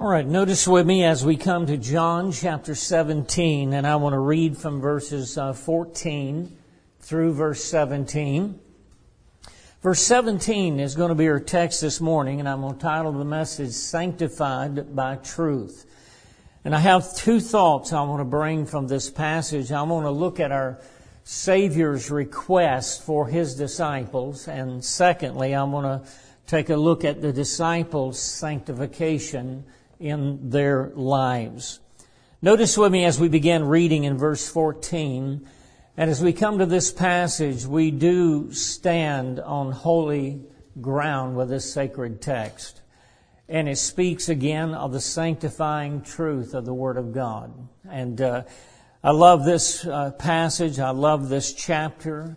All right, notice with me as we come to John chapter 17, and I want to read from verses 14 through verse 17. Verse 17 is going to be our text this morning, and I'm going to title the message, Sanctified by Truth. And I have two thoughts I want to bring from this passage. I want to look at our Savior's request for His disciples, and secondly, I want to take a look at the disciples' sanctification in their lives. Notice with me as we begin reading in verse 14, and as we come to this passage, we do stand on holy ground with this sacred text. And it speaks again of the sanctifying truth of the Word of God. And I love this passage. I love this chapter.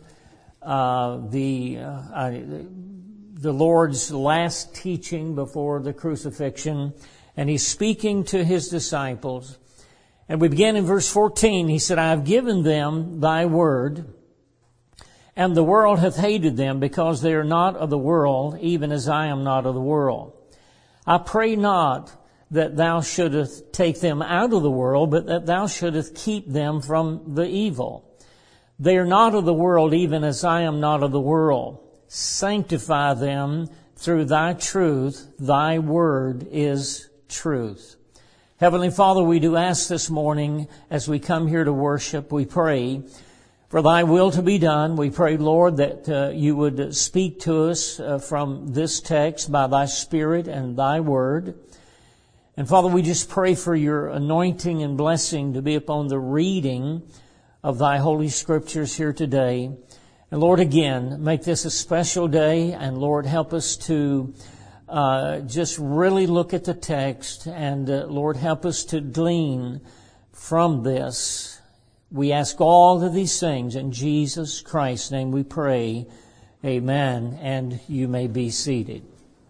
The Lord's last teaching before the crucifixion. And He's speaking to His disciples. And we begin in verse 14. He said, I have given them thy word, and the world hath hated them, because they are not of the world, even as I am not of the world. I pray not that thou shouldest take them out of the world, but that thou shouldest keep them from the evil. They are not of the world, even as I am not of the world. Sanctify them through thy truth. Thy word is truth. Heavenly Father, we do ask this morning as we come here to worship, we pray for thy will to be done. We pray, Lord, that you would speak to us from this text by thy Spirit and thy word. And Father, we just pray for your anointing and blessing to be upon the reading of thy holy scriptures here today. And Lord, again, make this a special day, and Lord, help us to just really look at the text, and Lord, help us to glean from this. We ask all of these things in Jesus Christ's name we pray. Amen. And you may be seated.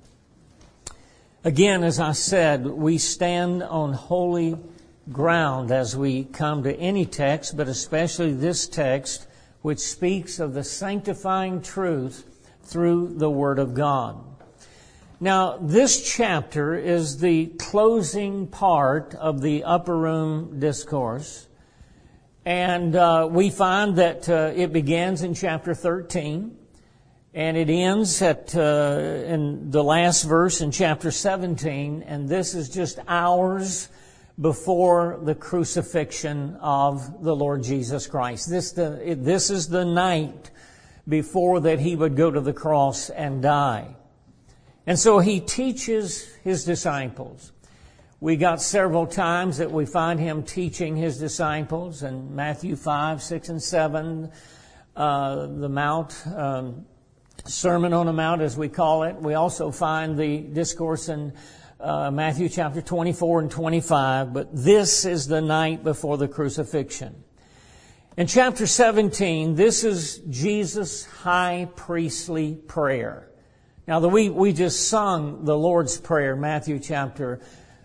Again, as I said, we stand on holy ground as we come to any text, but especially this text, which speaks of the sanctifying truth through the Word of God. Now, this chapter is the closing part of the Upper Room Discourse. And we find that it begins in chapter 13, and it ends in the last verse in chapter 17, and this is just hours before the crucifixion of the Lord Jesus Christ. This is the night before that He would go to the cross and die. And so He teaches His disciples. We got several times that we find Him teaching His disciples in Matthew 5, 6, and 7, the Mount, Sermon on the Mount as we call it. We also find the discourse in Matthew chapter 24 and 25, but this is the night before the crucifixion. In chapter 17, this is Jesus' high priestly prayer. Now, we just sung the Lord's Prayer, Matthew chapter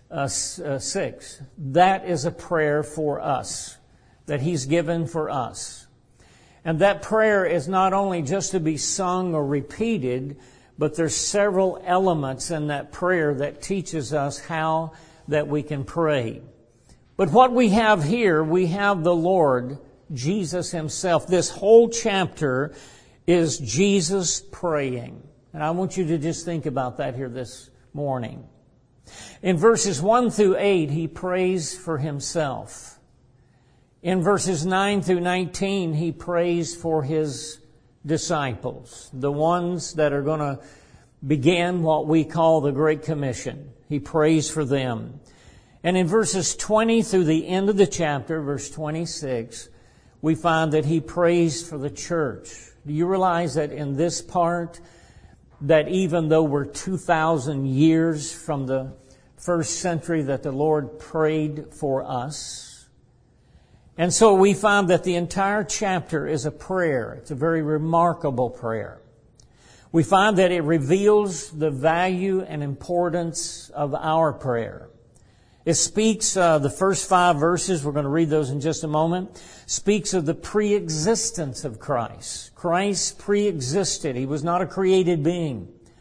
6. That is a prayer for us, that He's given for us. And that prayer is not only just to be sung or repeated, but there's several elements in that prayer that teaches us how that we can pray. But what we have here, we have the Lord, Jesus Himself. This whole chapter is Jesus praying. And I want you to just think about that here this morning. In verses 1 through 8, He prays for Himself. In verses 9 through 19, He prays for His disciples, the ones that are going to begin what we call the Great Commission. He prays for them. And in verses 20 through the end of the chapter, verse 26, we find that He prays for the church. Do you realize that in this part, that even though we're 2,000 years from the first century that the Lord prayed for us? And so we find that the entire chapter is a prayer. It's a very remarkable prayer. We find that it reveals the value and importance of our prayer. It speaks, the first 5 verses, we're going to read those in just a moment, speaks of the pre-existence of Christ. Christ pre-existed. He was not a created being.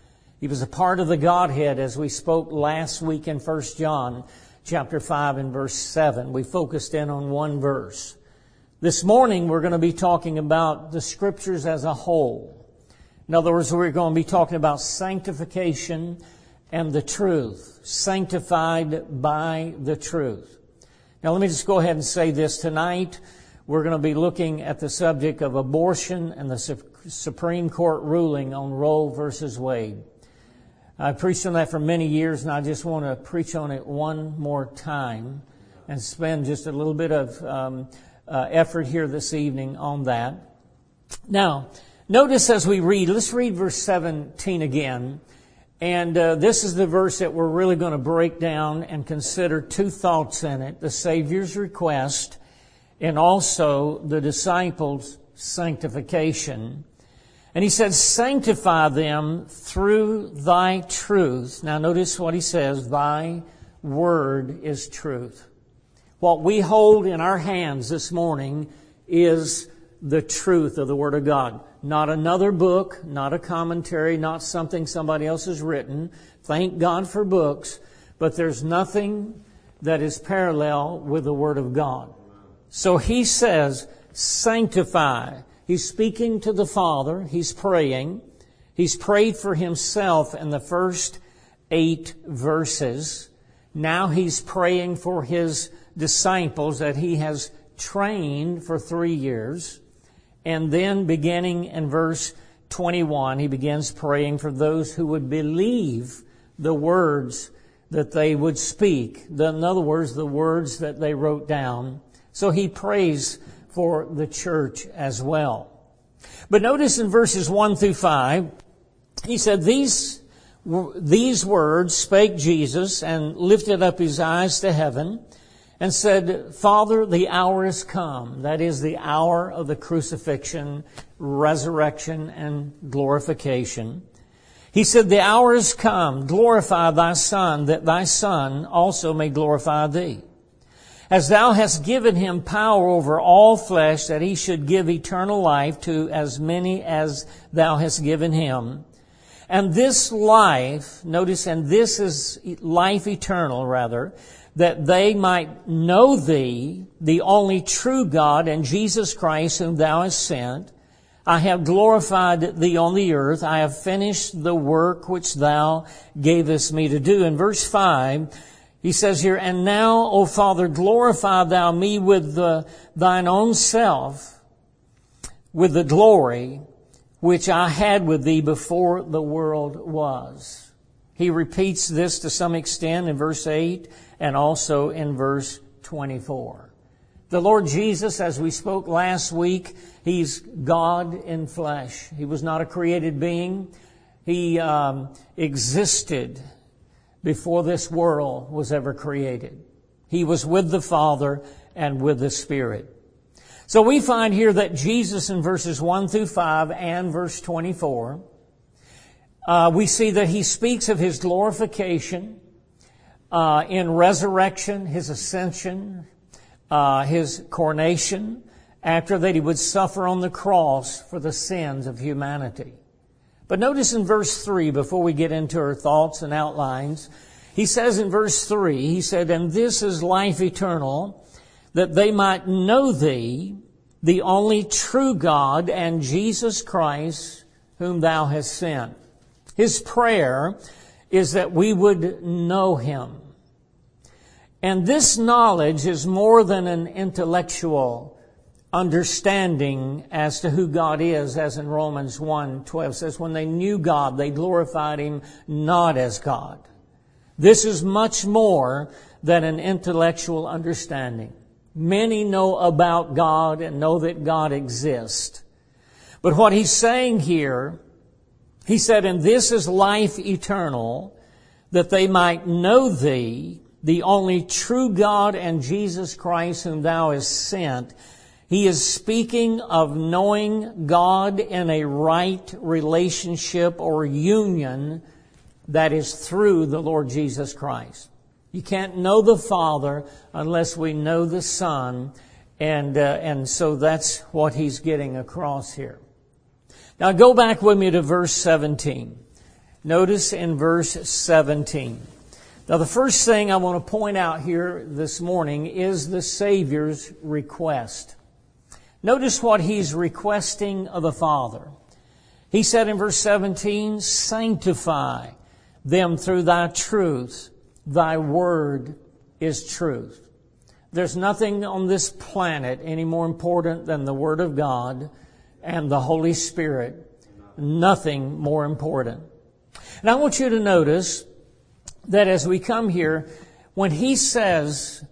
He was a part of the Godhead, as we spoke last week in 1 John chapter 5 and verse 7. We focused in on one verse. This morning we're going to be talking about the Scriptures as a whole. In other words, we're going to be talking about sanctification and the truth. Sanctified by the truth. Now let me just go ahead and say this. Tonight we're going to be looking at the subject of abortion and the Supreme Court ruling on Roe versus Wade. I've preached on that for many years, and I just want to preach on it one more time and spend just a little bit of effort here this evening on that. Now, notice as we read, let's read verse 17 again. And this is the verse that we're really going to break down and consider two thoughts in it. The Savior's request and also the disciples' sanctification. And he said, sanctify them through thy truth. Now notice what he says, thy word is truth. What we hold in our hands this morning is the truth of the Word of God. Not another book, not a commentary, not something somebody else has written. Thank God for books, but there's nothing that is parallel with the Word of God. So he says, sanctify. He's speaking to the Father. He's praying. He's prayed for himself in the first 8 verses. Now he's praying for his disciples that he has trained for 3 years. And then beginning in verse 21, he begins praying for those who would believe the words that they would speak. In other words, the words that they wrote down. So he prays for the church as well. But notice in verses 1 through 5, he said, These words spake Jesus and lifted up his eyes to heaven and said, Father, the hour is come. That is the hour of the crucifixion, resurrection, and glorification. He said, the hour is come. Glorify thy Son, that thy Son also may glorify thee. As thou hast given him power over all flesh, that he should give eternal life to as many as thou hast given him. And this life, notice, and this is life eternal, rather, that they might know thee, the only true God, and Jesus Christ, whom thou hast sent. I have glorified thee on the earth. I have finished the work which thou gavest me to do. In verse 5, he says here, And now, O Father, glorify thou me with thine own self, with the glory which I had with thee before the world was. He repeats this to some extent in verse 8 and also in verse 24. The Lord Jesus, as we spoke last week, He's God in flesh. He was not a created being. He existed before this world was ever created. He was with the Father and with the Spirit. So we find here that Jesus in verses 1 through 5 and verse 24, we see that He speaks of His glorification in resurrection, His ascension, His coronation, after that He would suffer on the cross for the sins of humanity. But notice in verse 3, before we get into our thoughts and outlines, he says in verse 3, he said, And this is life eternal, that they might know thee, the only true God, and Jesus Christ, whom thou hast sent. His prayer is that we would know Him. And this knowledge is more than an intellectual understanding as to who God is, as in Romans 1:12 says, when they knew God, they glorified Him not as God. This is much more than an intellectual understanding. Many know about God and know that God exists. But what he's saying here, he said, And this is life eternal, that they might know thee, the only true God, and Jesus Christ, whom thou hast sent. He is speaking of knowing God in a right relationship or union that is through the Lord Jesus Christ. You can't know the Father unless we know the Son, and so that's what he's getting across here. Now go back with me to verse 17. Notice in verse 17. Now, the first thing I want to point out here this morning is the Savior's request. Notice what He's requesting of the Father. He said in verse 17, "Sanctify them through Thy truth. Thy word is truth." There's nothing on this planet any more important than the Word of God and the Holy Spirit. Nothing more important. And I want you to notice that as we come here, when He says,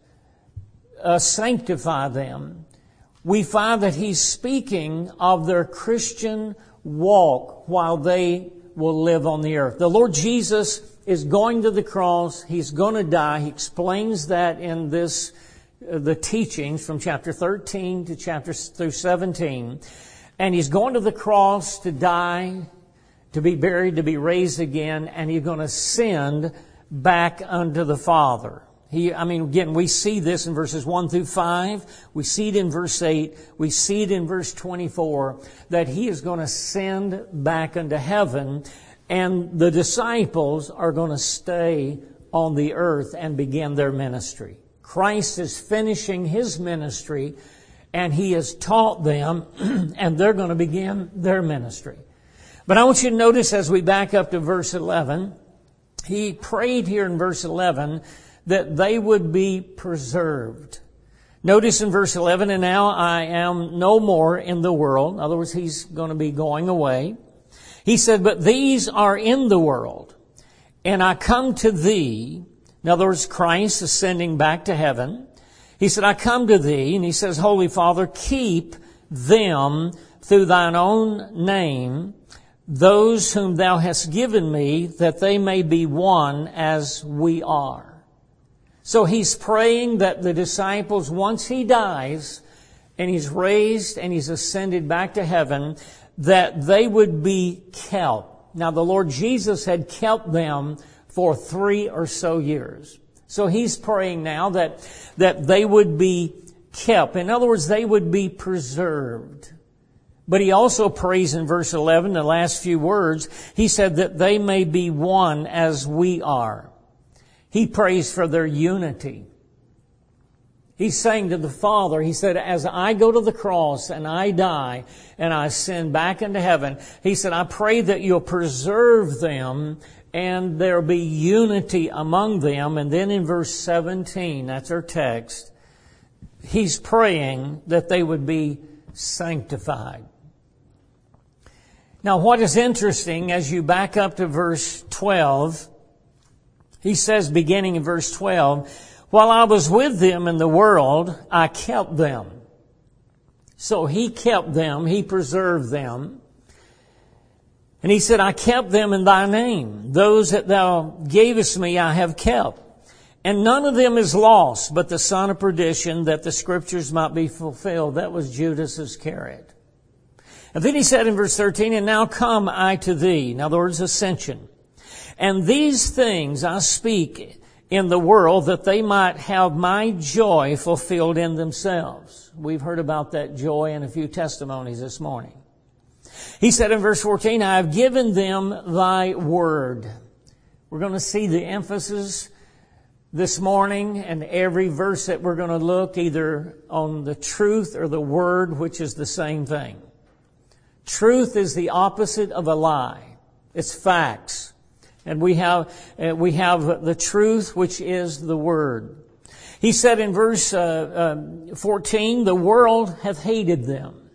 sanctify them, we find that He's speaking of their Christian walk while they will live on the earth. The Lord Jesus is going to the cross. He's going to die. He explains that in the teachings from chapter 13 to chapter through 17. And He's going to the cross to die, to be buried, to be raised again, and He's going to ascend back unto the Father. Again, we see this in verses 1 through 5. We see it in verse 8. We see it in verse 24, that He is going to ascend back unto heaven, and the disciples are going to stay on the earth and begin their ministry. Christ is finishing His ministry, and He has taught them, and they're going to begin their ministry. But I want you to notice as we back up to verse 11, He prayed here in verse 11 that they would be preserved. Notice in verse 11, "And now I am no more in the world." In other words, He's going to be going away. He said, "But these are in the world, and I come to Thee." In other words, Christ ascending back to heaven. He said, "I come to Thee," and He says, "Holy Father, keep them through Thine own name, those whom Thou hast given Me, that they may be one as we are." So He's praying that the disciples, once He dies and He's raised and He's ascended back to heaven, that they would be kept. Now, the Lord Jesus had kept them for 3 or so years. So He's praying now that they would be kept. In other words, they would be preserved. But He also prays in verse 11, the last few words, He said that they may be one as we are. He prays for their unity. He's saying to the Father, He said, as I go to the cross and I die and I ascend back into heaven, He said, I pray that You'll preserve them and there'll be unity among them. And then in verse 17, that's our text, He's praying that they would be sanctified. Now, what is interesting, as you back up to verse 12, He says, beginning in verse 12, "While I was with them in the world, I kept them." So He kept them. He preserved them. And He said, "I kept them in Thy name. Those that Thou gavest Me, I have kept. And none of them is lost, but the son of perdition, that the Scriptures might be fulfilled." That was Judas Iscariot. And then He said in verse 13, "And now come I to Thee." In other words, ascension. "And these things I speak in the world, that they might have My joy fulfilled in themselves." We've heard about that joy in a few testimonies this morning. He said in verse 14, "I have given them Thy word." We're going to see the emphasis this morning, and every verse that we're going to look either on the truth or the word, which is the same thing. Truth is the opposite of a lie. It's facts. And we have the truth, which is the Word. He said in verse 14, "The world hath hated them."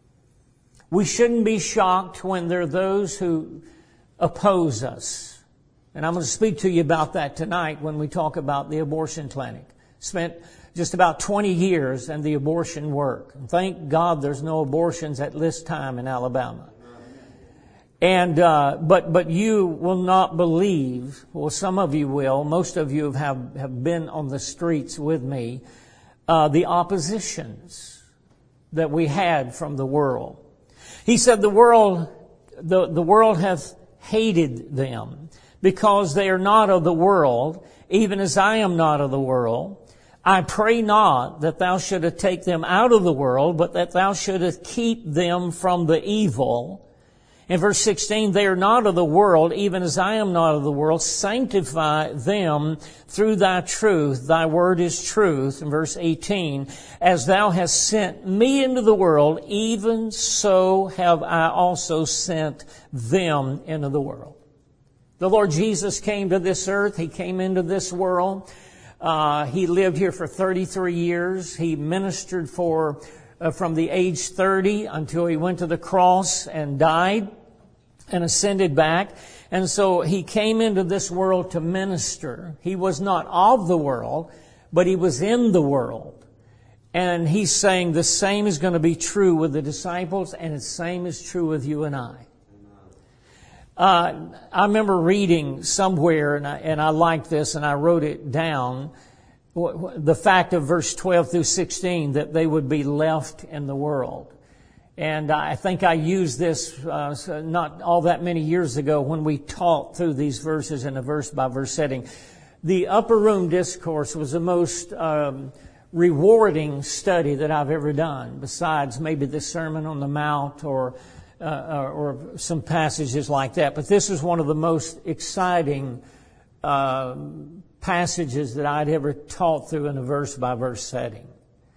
We shouldn't be shocked when there are those who oppose us. And I'm going to speak to you about that tonight when we talk about the abortion clinic. Spent just about 20 years in the abortion work. And thank God there's no abortions at this time in Alabama. And but you will not believe, well, some of you will, most of you have been on the streets with me, the oppositions that we had from the world. He said the world hath hated them, because they are not of the world, even as I am not of the world. I pray not that Thou shouldest take them out of the world, but that Thou shouldest keep them from the evil. In verse 16, they are not of the world, even as I am not of the world. Sanctify them through thy truth. Thy word is truth. In verse 18, as thou hast sent me into the world, even so have I also sent them into the world. The Lord Jesus came to this earth. He came into this world. He lived here for 33 years. He ministered from the age 30 until he went to the cross and died and ascended back. And so he came into this world to minister. He was not of the world, but he was in the world. And he's saying the same is going to be true with the disciples, and the same is true with you and I. I remember reading somewhere, and I liked this, and I wrote it down, the fact of verse 12 through 16, that they would be left in the world. And I think I used this not all that many years ago when we taught through these verses in a verse-by-verse setting. The Upper Room Discourse was the most rewarding study that I've ever done, besides maybe the Sermon on the Mount or some passages like that. But this is one of the most exciting passages that I'd ever taught through in a verse-by-verse setting.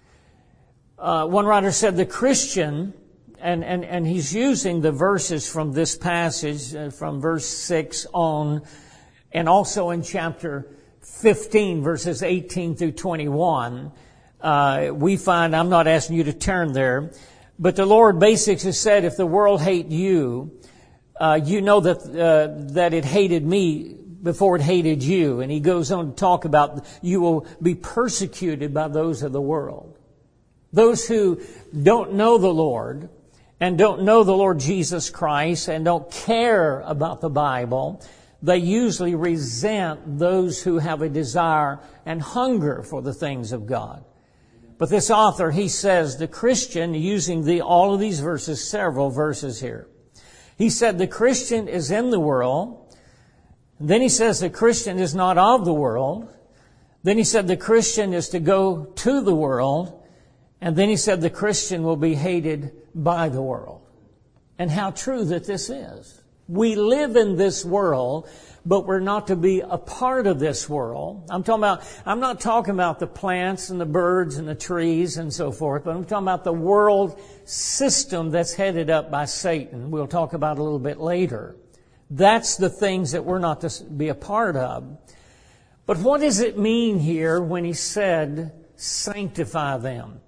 One writer said the Christian, and he's using the verses from this passage, from verse 6 on, and also in chapter 15, verses 18 through 21, we find, I'm not asking you to turn there, but the Lord basically said, if the world hate you, you know that it hated me before it hated you. And he goes on to talk about you will be persecuted by those of the world. Those who don't know the Lord and don't know the Lord Jesus Christ and don't care about the Bible, they usually resent those who have a desire and hunger for the things of God. But this author, he says, the Christian, using all of these verses, several verses here, he said the Christian is in the world. Then he says the Christian is not of the world. Then he said the Christian is to go to the world. And then he said the Christian will be hated by the world. And how true that this is. We live in this world, but we're not to be a part of this world. I'm not talking about the plants and the birds and the trees and so forth, but I'm talking about the world system that's headed up by Satan. We'll talk about it a little bit later. That's the things that we're not to be a part of. But what does it mean here when he said, sanctify them?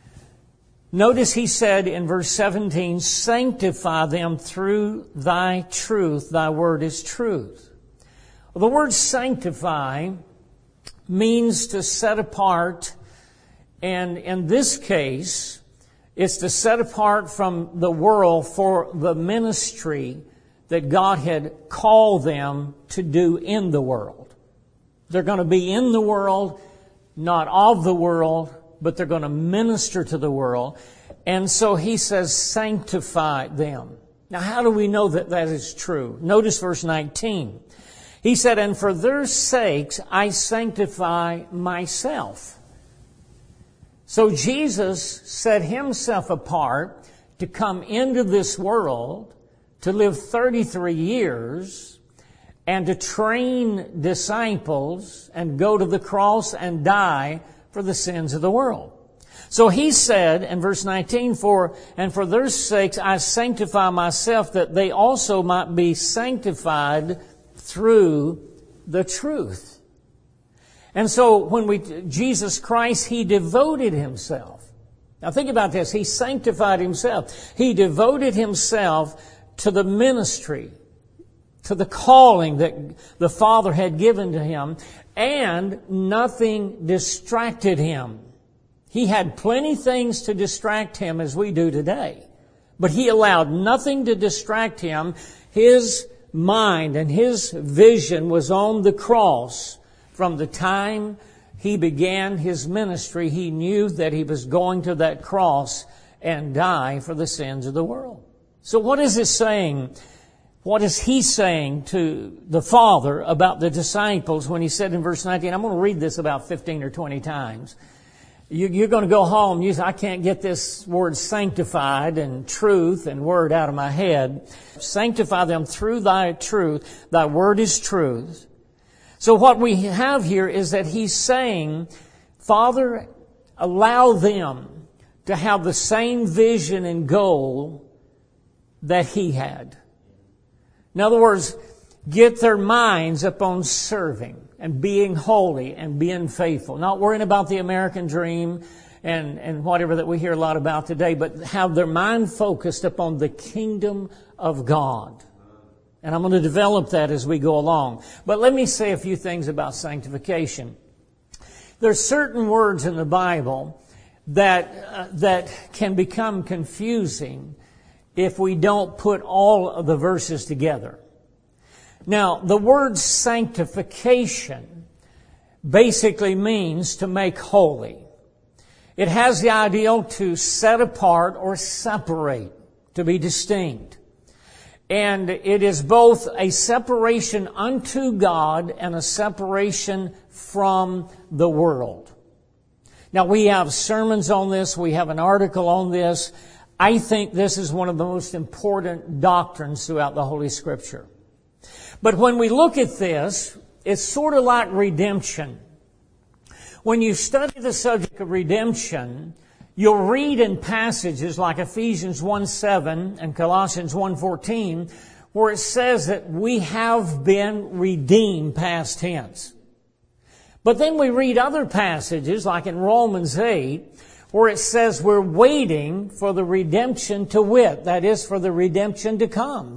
Notice he said in verse 17, sanctify them through thy truth. Thy word is truth. Well, the word sanctify means to set apart, and in this case, it's to set apart from the world for the ministry that God had called them to do in the world. They're going to be in the world, not of the world, but they're going to minister to the world. And so he says, sanctify them. Now, how do we know that that is true? Notice verse 19. He said, and for their sakes I sanctify myself. So Jesus set himself apart to come into this world, to live 33 years, and to train disciples and go to the cross and die for the sins of the world. So he said in verse 19, and for their sakes I sanctify myself, that they also might be sanctified through the truth. And so when Jesus Christ, he devoted himself. Now think about this. He sanctified himself. He devoted himself to the ministry, to the calling that the Father had given to him, and nothing distracted him. He had plenty things to distract him as we do today, but he allowed nothing to distract him. His mind and his vision was on the cross. From the time he began his ministry, he knew that he was going to that cross and die for the sins of the world. So what is this saying? What is he saying to the Father about the disciples when he said in verse 19, I'm going to read this about 15 or 20 times. You're going to go home. I can't get this word sanctified and truth and word out of my head. Sanctify them through thy truth. Thy word is truth. So what we have here is that he's saying, Father, allow them to have the same vision and goal that he had. In other words, get their minds upon serving and being holy and being faithful. Not worrying about the American dream and whatever that we hear a lot about today, but have their mind focused upon the kingdom of God. And I'm going to develop that as we go along. But let me say a few things about sanctification. There's certain words in the Bible that can become confusing if we don't put all of the verses together. Now, the word sanctification basically means to make holy. It has the ideal to set apart or separate, to be distinct. And it is both a separation unto God and a separation from the world. Now, we have sermons on this. We have an article on this. I think this is one of the most important doctrines throughout the Holy Scripture. But when we look at this, it's sort of like redemption. When you study the subject of redemption, you'll read in passages like Ephesians 1:7 and Colossians 1:14, where it says that we have been redeemed past tense. But then we read other passages like in Romans 8, where it says we're waiting for the redemption to wit, that is, for the redemption to come.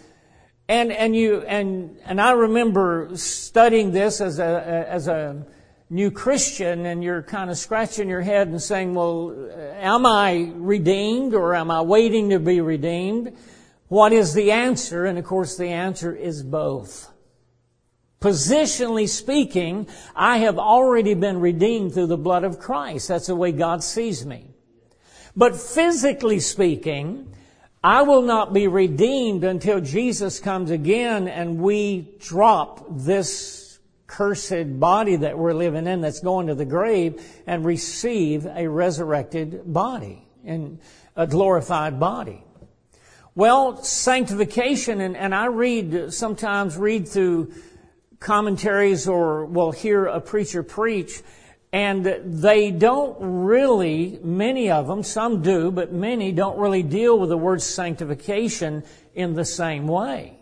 And I remember studying this as a new Christian, and you're kind of scratching your head and saying, well, am I redeemed or am I waiting to be redeemed? What is the answer? And of course the answer is both. Positionally speaking, I have already been redeemed through the blood of Christ. That's the way God sees me. But physically speaking, I will not be redeemed until Jesus comes again and we drop this cursed body that we're living in that's going to the grave and receive a resurrected body and a glorified body. Well, sanctification, and I sometimes read through commentaries or will hear a preacher preach, and they don't really, many of them, some do, but many don't really deal with the word sanctification in the same way.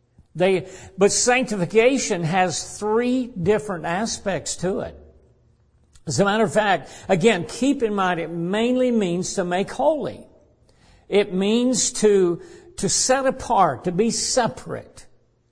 But sanctification has three different aspects to it. As a matter of fact, again, keep in mind, it mainly means to make holy. It means to set apart, to be separate.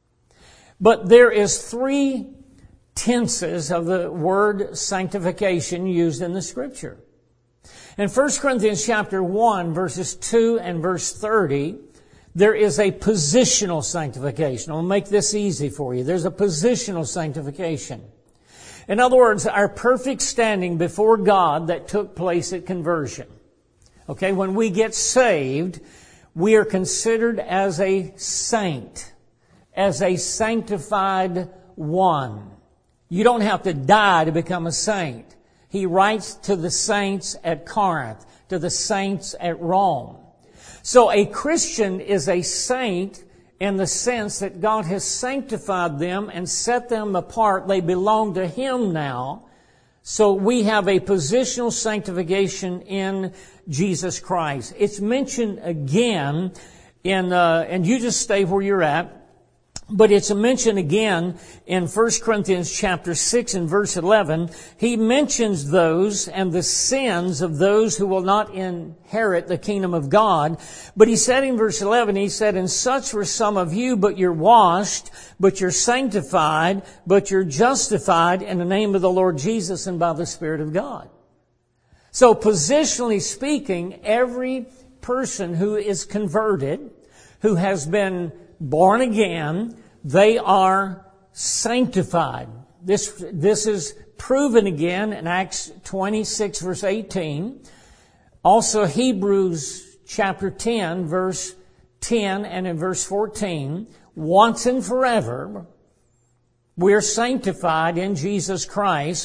But there is three tenses of the word sanctification used in the Scripture. In 1 Corinthians chapter 1, verses 2 and verse 30, there is a positional sanctification. I'll make this easy for you. There's a positional sanctification. In other words, our perfect standing before God that took place at conversion. Okay, when we get saved, we are considered as a saint, as a sanctified one. You don't have to die to become a saint. He writes to the saints at Corinth, to the saints at Rome. So a Christian is a saint in the sense that God has sanctified them and set them apart. They belong to Him now. So we have a positional sanctification in Jesus Christ. It's mentioned again and you just stay where you're at, but it's mentioned again in 1 Corinthians chapter 6 and verse 11. He mentions those and the sins of those who will not inherit the kingdom of God. But he said in verse 11, he said, "And such were some of you, but you're washed, but you're sanctified, but you're justified in the name of the Lord Jesus and by the Spirit of God." So positionally speaking, every person who is converted, who has been born again, they are sanctified. This is proven again in Acts 26 verse 18. Also Hebrews chapter 10 verse 10 and in verse 14. Once and forever, we're sanctified in Jesus Christ.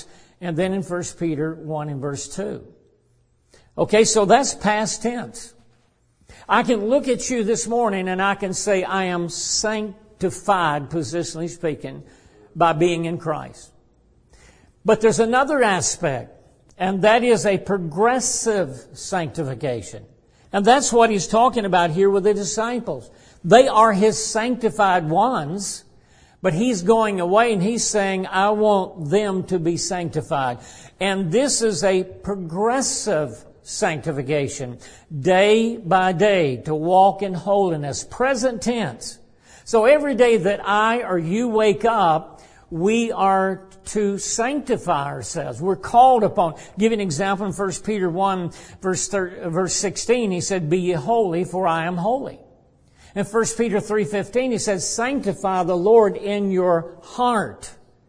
And then in 1 Peter 1 and verse 2. Okay, so that's past tense. I can look at you this morning and I can say I am sanctified, positionally speaking, by being in Christ. But there's another aspect, and that is a progressive sanctification. And that's what he's talking about here with the disciples. They are his sanctified ones, but he's going away and he's saying, I want them to be sanctified. And this is a progressive sanctification, day by day, to walk in holiness, present tense. So every day that I or you wake up, we are to sanctify ourselves. We're called upon. Give an example in 1 Peter 1, verse 16. He said, be ye holy, for I am holy. In 1 Peter 3:15, he says, sanctify the Lord in your heart.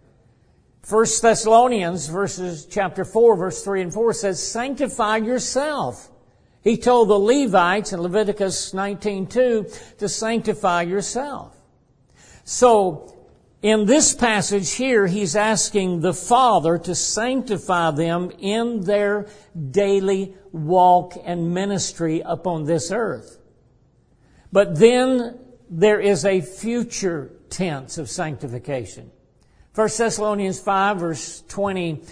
1 Thessalonians chapter 4, verse 3 and 4 says, sanctify yourself. He told the Levites in Leviticus 19:2 to sanctify yourself. So, in this passage here, he's asking the Father to sanctify them in their daily walk and ministry upon this earth. But then there is a future tense of sanctification. 1 Thessalonians 5, verse 23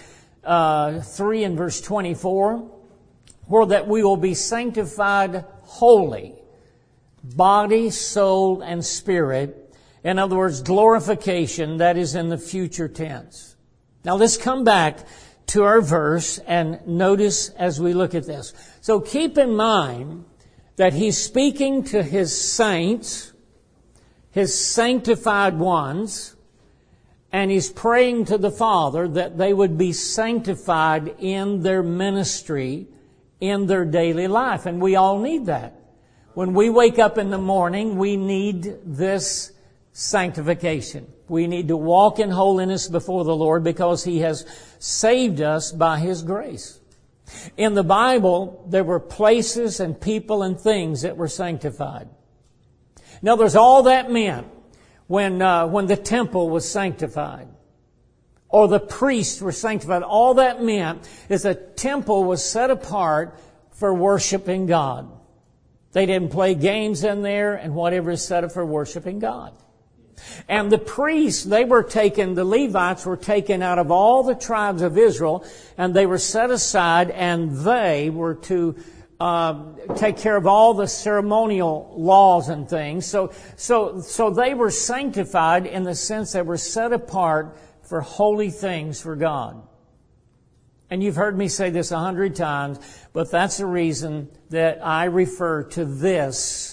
and verse 24, where that we will be sanctified wholly, body, soul, and spirit. In other words, glorification, that is in the future tense. Now let's come back to our verse and notice as we look at this. So keep in mind that he's speaking to his saints, his sanctified ones, and he's praying to the Father that they would be sanctified in their ministry, in their daily life. And we all need that. When we wake up in the morning, we need this sanctification. We need to walk in holiness before the Lord because He has saved us by His grace. In the Bible, there were places and people and things that were sanctified. Now, there's all that meant when the temple was sanctified or the priests were sanctified. All that meant is the temple was set apart for worshiping God. They didn't play games in there and whatever is set up for worshiping God. And the priests, the Levites were taken out of all the tribes of Israel, and they were set aside, and they were to take care of all the ceremonial laws and things. So they were sanctified in the sense they were set apart for holy things for God. And you've heard me say this 100 times, but that's the reason that I refer to this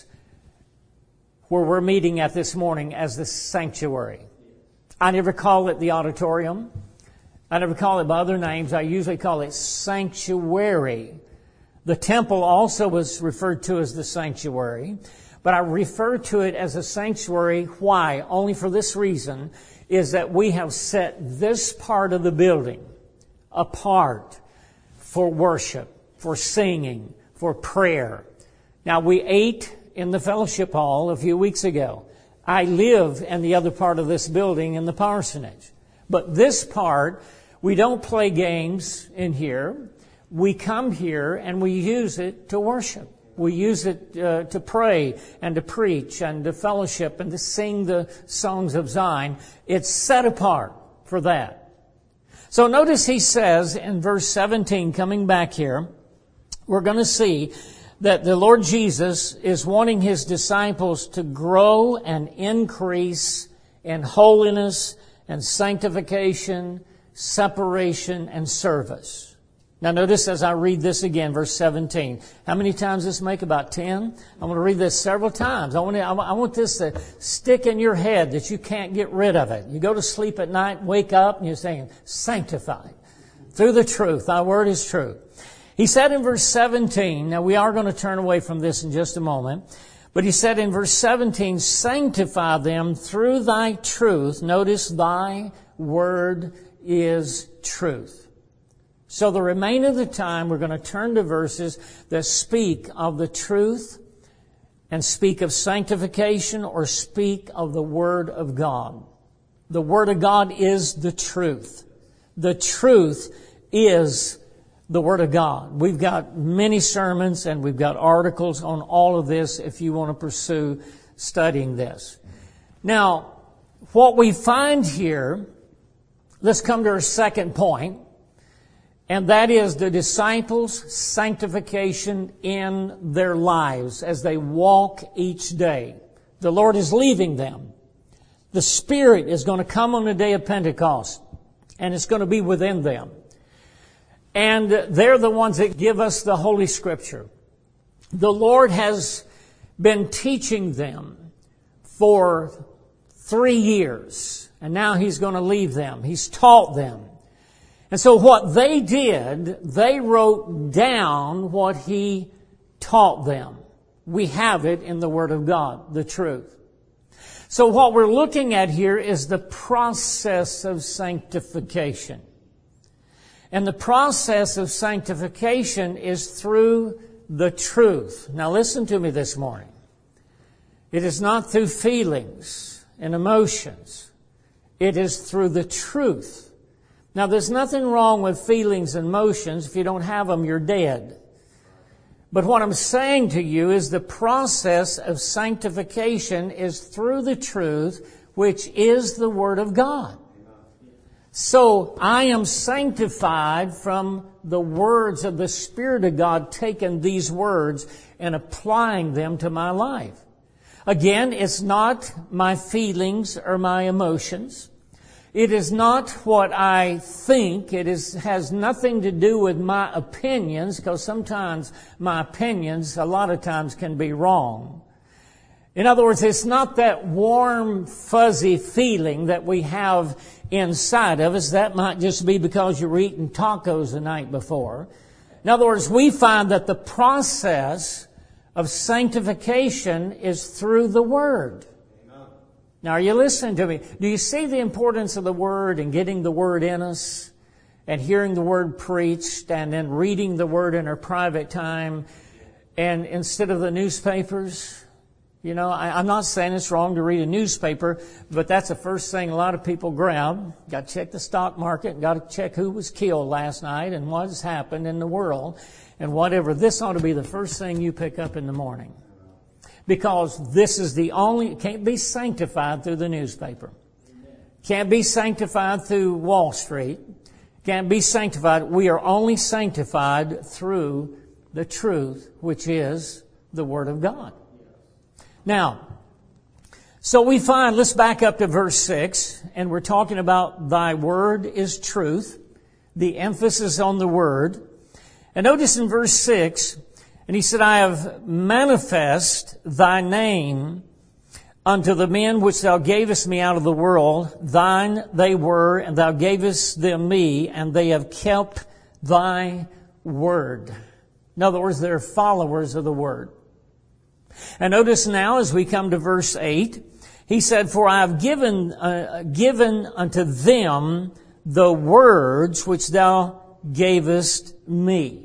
where we're meeting at this morning as the sanctuary. I never call it the auditorium. I never call it by other names. I usually call it sanctuary. The temple also was referred to as the sanctuary, but I refer to it as a sanctuary. Why? Only for this reason, is that we have set this part of the building apart for worship, for singing, for prayer. Now, we ate in the fellowship hall a few weeks ago. I live in the other part of this building in the parsonage. But this part, we don't play games in here. We come here and we use it to worship. We use it to pray and to preach and to fellowship and to sing the songs of Zion. It's set apart for that. So notice he says in verse 17, coming back here, we're going to see that the Lord Jesus is wanting His disciples to grow and increase in holiness and sanctification, separation, and service. Now notice as I read this again, verse 17. How many times does this make? About 10? I'm going to read this several times. I want this to stick in your head that you can't get rid of it. You go to sleep at night, wake up, and you're saying, sanctified through the truth. Thy word is true. He said in verse 17, now we are going to turn away from this in just a moment, but he said in verse 17, sanctify them through thy truth. Notice thy word is truth. So the remainder of the time we're going to turn to verses that speak of the truth and speak of sanctification or speak of the Word of God. The Word of God is the truth. The truth is the Word of God. We've got many sermons and we've got articles on all of this if you want to pursue studying this. Now, what we find here, let's come to our second point, and that is the disciples' sanctification in their lives as they walk each day. The Lord is leaving them. The Spirit is going to come on the day of Pentecost, and it's going to be within them. And they're the ones that give us the Holy Scripture. The Lord has been teaching them for 3 years, and now He's going to leave them. He's taught them. And so what they did, they wrote down what He taught them. We have it in the Word of God, the truth. So what we're looking at here is the process of sanctification. And the process of sanctification is through the truth. Now listen to me this morning. It is not through feelings and emotions. It is through the truth. Now there's nothing wrong with feelings and emotions. If you don't have them, you're dead. But what I'm saying to you is the process of sanctification is through the truth, which is the Word of God. So I am sanctified from the words of the Spirit of God, taking these words and applying them to my life. Again, it's not my feelings or my emotions. It is not what I think. It has nothing to do with my opinions, because sometimes my opinions, a lot of times, can be wrong. In other words, it's not that warm, fuzzy feeling that we have inside of us. That might just be because you were eating tacos the night before. In other words, we find that the process of sanctification is through the Word. Now, are you listening to me? Do you see the importance of the Word and getting the Word in us and hearing the Word preached and then reading the Word in our private time and instead of the newspapers? You know, I'm not saying it's wrong to read a newspaper, but that's the first thing a lot of people grab. Got to check the stock market, got to check who was killed last night and what has happened in the world and whatever. This ought to be the first thing you pick up in the morning. Because this is the only, it can't be sanctified through the newspaper. Can't be sanctified through Wall Street. Can't be sanctified. We are only sanctified through the truth, which is the Word of God. Now, so we find, let's back up to verse 6, and we're talking about Thy Word is truth. The emphasis on the Word. And notice in verse 6, and he said, I have manifest Thy name unto the men which Thou gavest me out of the world. Thine they were, and Thou gavest them me, and they have kept Thy Word. In other words, they're followers of the Word. And notice now as we come to verse 8, he said, for I have given unto them the words which Thou gavest me.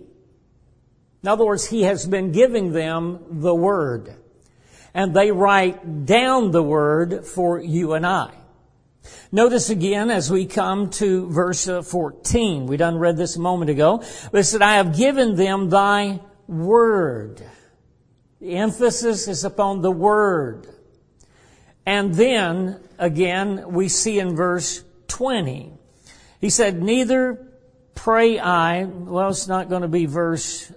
In other words, He has been giving them the Word. And they write down the Word for you and I. Notice again as we come to verse 14. We done read this a moment ago. But it said, I have given them Thy Word. The emphasis is upon the Word. And then, again, we see in verse 20. He said, neither pray I, well, it's not going to be verse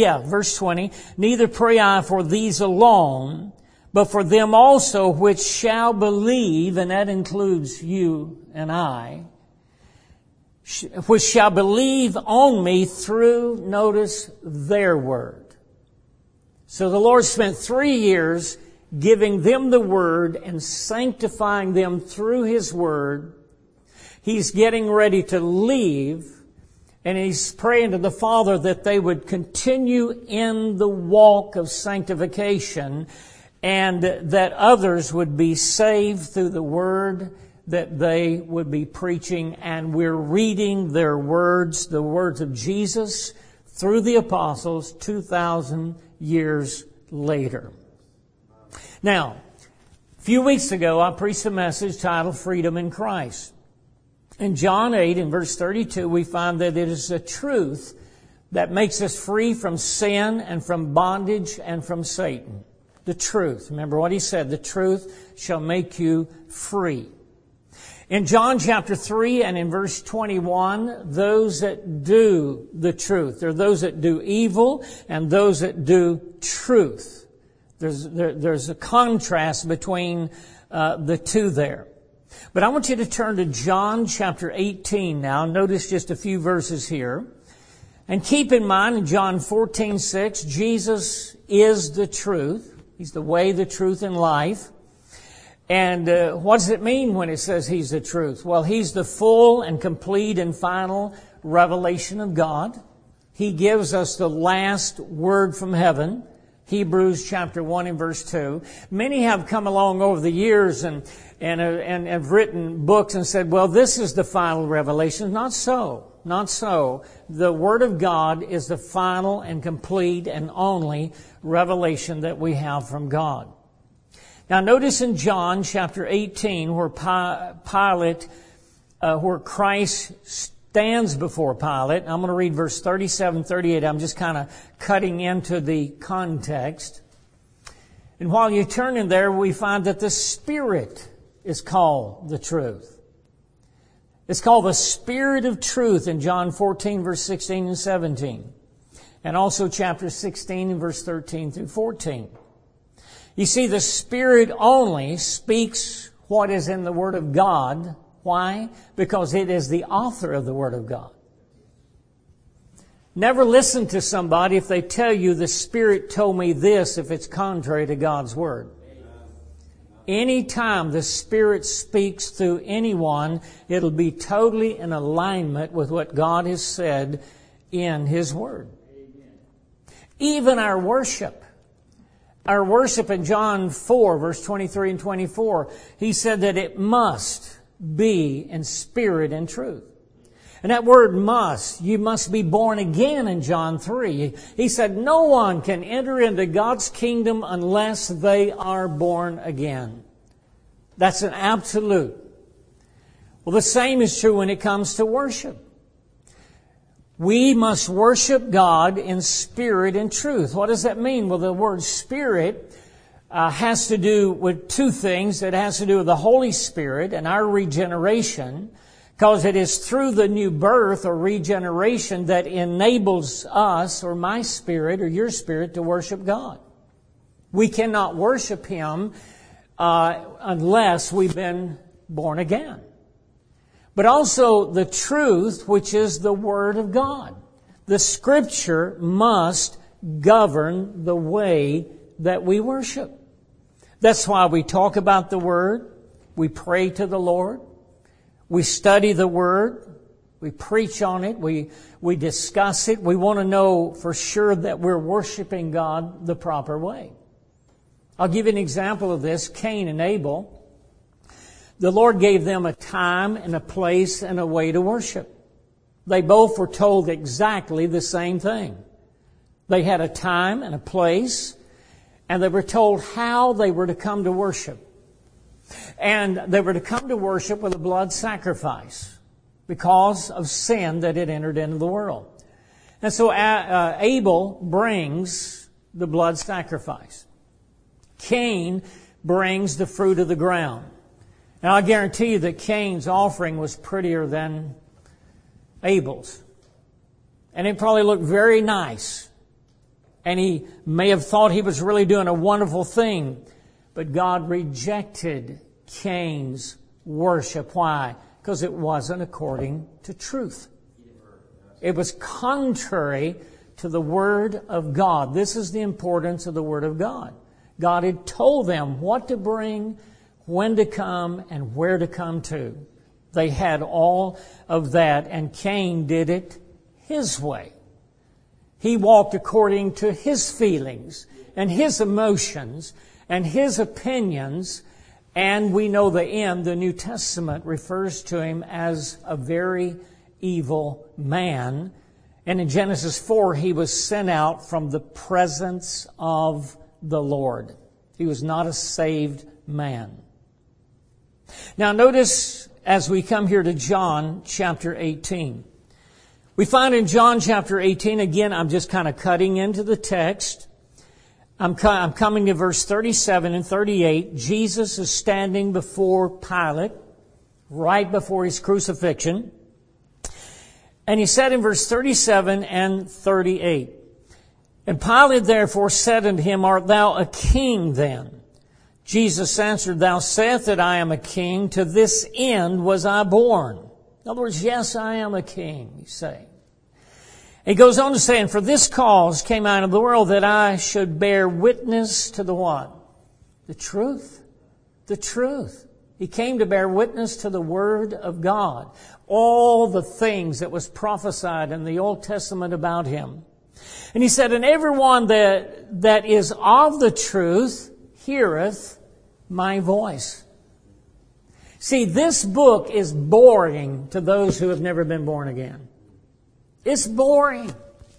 20. Neither pray I for these alone, but for them also which shall believe, and that includes you and I, which shall believe on me through, notice, their word. So the Lord spent 3 years giving them the Word and sanctifying them through His Word. He's getting ready to leave, and He's praying to the Father that they would continue in the walk of sanctification and that others would be saved through the Word that they would be preaching. And we're reading their words, the words of Jesus, through the apostles 2,000 years later. Now, a few weeks ago, I preached a message titled Freedom in Christ. In John 8, in verse 32, we find that it is the truth that makes us free from sin and from bondage and from Satan. The truth. Remember what he said, the truth shall make you free. In John chapter 3 and in verse 21, those that do the truth. There are those that do evil and those that do truth. There's a contrast between the two there. But I want you to turn to John chapter 18 now. Notice just a few verses here. And keep in mind in John 14:6, Jesus is the truth. He's the way, the truth, and life. And what does it mean when it says He's the truth? Well, He's the full and complete and final revelation of God. He gives us the last word from heaven. Hebrews chapter 1 and verse 2. Many have come along over the years and have written books and said, well, this is the final revelation. Not so. Not so. The Word of God is the final and complete and only revelation that we have from God. Now notice in John chapter 18 where where Christ stands before Pilate. I'm going to read verse 37, 38. I'm just kind of cutting into the context. And while you turn in there, we find that the Spirit is called the truth. It's called the Spirit of truth in John 14, verse 16 and 17. And also chapter 16 and verse 13 through 14. You see, the Spirit only speaks what is in the Word of God. Why? Because it is the author of the Word of God. Never listen to somebody if they tell you the Spirit told me this if it's contrary to God's Word. Anytime the Spirit speaks through anyone, it'll be totally in alignment with what God has said in His Word. Even our worship. Our worship in John 4, verse 23 and 24, He said that it must be in spirit and truth. And that word must, you must be born again in John 3. He said no one can enter into God's kingdom unless they are born again. That's an absolute. Well, the same is true when it comes to worship. We must worship God in spirit and truth. What does that mean? Well, the word spirit has to do with two things. It has to do with the Holy Spirit and our regeneration, because it is through the new birth or regeneration that enables us, or my spirit or your spirit, to worship God. We cannot worship Him unless we've been born again. But also the truth, which is the Word of God. The Scripture must govern the way that we worship. That's why we talk about the Word. We pray to the Lord. We study the Word. We preach on it. We discuss it. We want to know for sure that we're worshiping God the proper way. I'll give you an example of this. Cain and Abel. The Lord gave them a time and a place and a way to worship. They both were told exactly the same thing. They had a time and a place, and they were told how they were to come to worship. And they were to come to worship with a blood sacrifice because of sin that had entered into the world. And so Abel brings the blood sacrifice. Cain brings the fruit of the ground. And I guarantee you that Cain's offering was prettier than Abel's. And it probably looked very nice. And he may have thought he was really doing a wonderful thing. But God rejected Cain's worship. Why? Because it wasn't according to truth. It was contrary to the Word of God. This is the importance of the Word of God. God had told them what to bring, when to come, and where to come to. They had all of that, and Cain did it his way. He walked according to his feelings and his emotions and his opinions, and we know the end. The New Testament refers to him as a very evil man. And in Genesis 4, he was sent out from the presence of the Lord. He was not a saved man. Now notice as we come here to John chapter 18. We find in John chapter 18, again, I'm just kind of cutting into the text. I'm coming to verse 37 and 38. Jesus is standing before Pilate, right before his crucifixion. And he said in verse 37 and 38, "And Pilate therefore said unto him, Art thou a king then? Jesus answered, Thou sayest that I am a king. To this end was I born." In other words, yes, I am a king, he's saying. He goes on to say, "And for this cause came I into the world, that I should bear witness to the what? The truth. The truth." He came to bear witness to the Word of God. All the things that was prophesied in the Old Testament about Him. And he said, "And everyone that is of the truth heareth my voice." See, this book is boring to those who have never been born again. It's boring.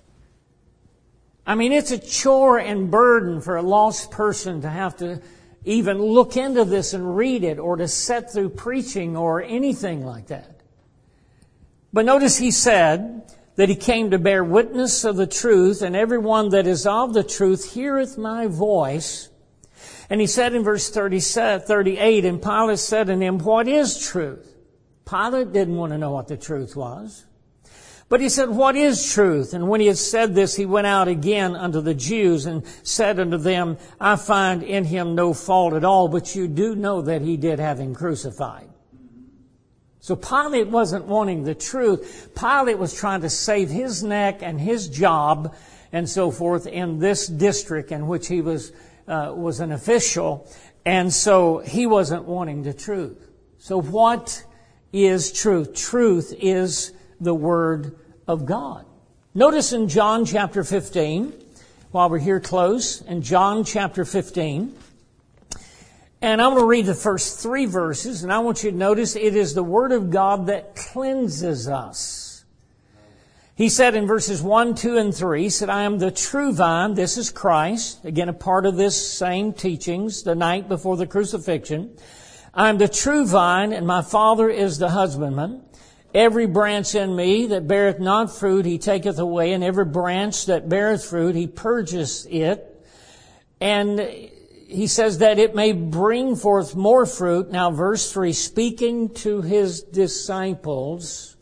I mean, it's a chore and burden for a lost person to have to even look into this and read it, or to sit through preaching or anything like that. But notice he said that he came to bear witness of the truth, and everyone that is of the truth heareth my voice. And he said in verse 38, "And Pilate said unto him, What is truth?" Pilate didn't want to know what the truth was. But he said, "What is truth?" And when he had said this, he went out again unto the Jews and said unto them, "I find in him no fault at all, but you do know that he did have him crucified." So Pilate wasn't wanting the truth. Pilate was trying to save his neck and his job and so forth in this district in which he was an official. And so he wasn't wanting the truth. So what is truth? Truth is the Word of God. Notice in John chapter 15, while we're here close, in John chapter 15, and I'm going to read the first 3 verses, and I want you to notice it is the Word of God that cleanses us. He said in verses 1, 2, and 3, he said, "I am the true vine." This is Christ. Again, a part of this same teachings, the night before the crucifixion. "I am the true vine, and my Father is the husbandman. Every branch in me that beareth not fruit, he taketh away, and every branch that beareth fruit, he purgeth it. And he says that it may bring forth more fruit." Now, verse 3, speaking to his disciples,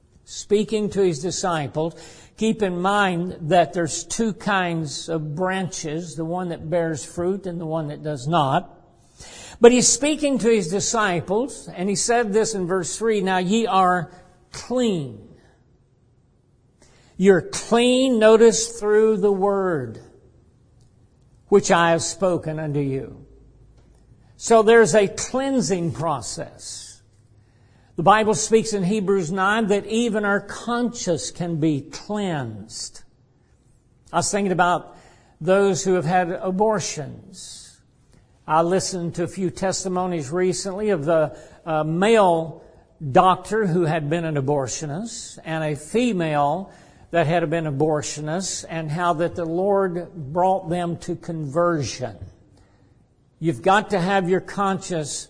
keep in mind that there's 2 kinds of branches, the one that bears fruit and the one that does not. But he's speaking to his disciples, and he said this in verse 3, "Now ye are clean." You're clean, notice, through the word which I have spoken unto you. So there's a cleansing process. The Bible speaks in Hebrews 9 that even our conscience can be cleansed. I was thinking about those who have had abortions. I listened to a few testimonies recently of the male doctor who had been an abortionist and a female that had been an abortionist, and how that the Lord brought them to conversion. You've got to have your conscience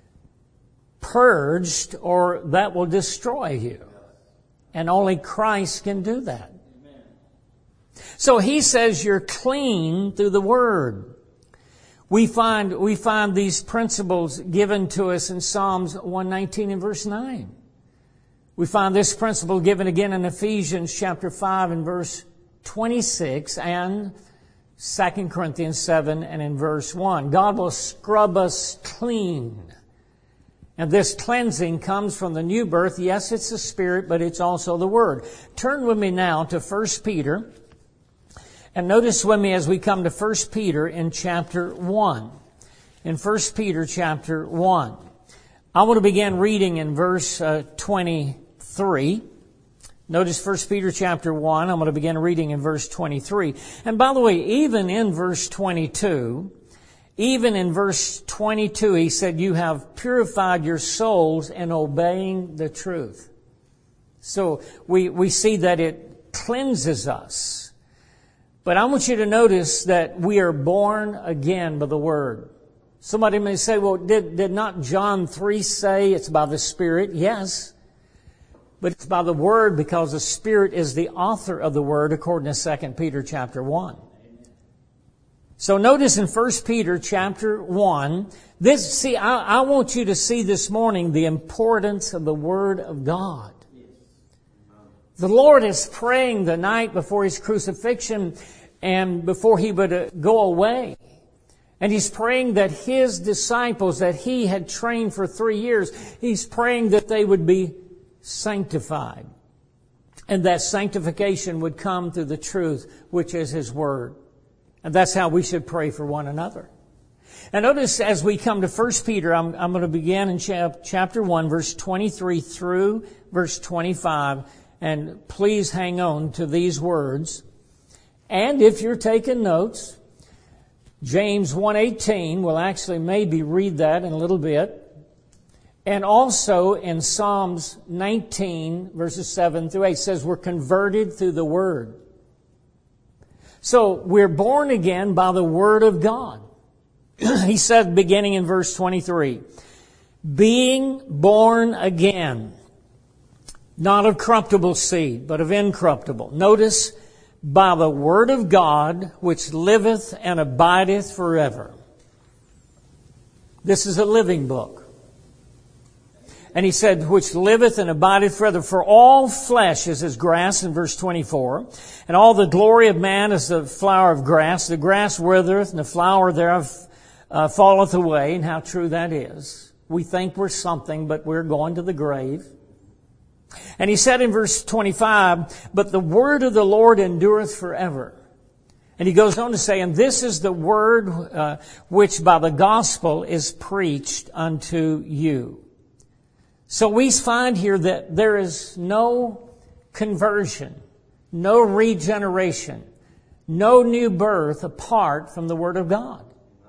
purged, or that will destroy you. And only Christ can do that. So he says you're clean through the Word. We find these principles given to us in Psalms 119 and verse 9. We find this principle given again in Ephesians chapter 5 and verse 26 and 2 Corinthians 7 and in verse 1. God will scrub us clean. And this cleansing comes from the new birth. Yes, it's the Spirit, but it's also the Word. Turn with me now to 1 Peter. And notice with me as we come to 1 Peter in chapter 1. In 1 Peter chapter 1. I want to begin reading in verse 23. Notice 1 Peter chapter 1. I'm going to begin reading in verse 23. And by the way, even in verse 22, he said, "You have purified your souls in obeying the truth." So we see that it cleanses us. But I want you to notice that we are born again by the Word. Somebody may say, well, did not John 3 say it's by the Spirit? Yes. But it's by the Word, because the Spirit is the author of the Word, according to 2 Peter chapter 1. So notice in 1 Peter chapter 1, I want you to see this morning the importance of the Word of God. The Lord is praying the night before His crucifixion and before He would go away. And He's praying that His disciples that He had trained for 3 years, He's praying that they would be sanctified. And that sanctification would come through the truth, which is His Word. And that's how we should pray for one another. And notice as we come to 1 Peter, I'm going to begin in chapter 1, verse 23 through verse 25. And please hang on to these words. And if you're taking notes, James 1:18 will actually maybe read that in a little bit. And also in Psalms 19, verses 7 through 8, says we're converted through the Word. So we're born again by the Word of God. He said, beginning in verse 23, being born again, not of corruptible seed, but of incorruptible. Notice, by the Word of God, which liveth and abideth forever. This is a living book. And he said, which liveth and abideth forever. For all flesh is as grass, in verse 24. And all the glory of man is the flower of grass. The grass withereth, and the flower thereof falleth away. And how true that is. We think we're something, but we're going to the grave. And he said in verse 25, but the word of the Lord endureth forever. And he goes on to say, and this is the word which by the gospel is preached unto you. So we find here that there is no conversion, no regeneration, no new birth apart from the Word of God.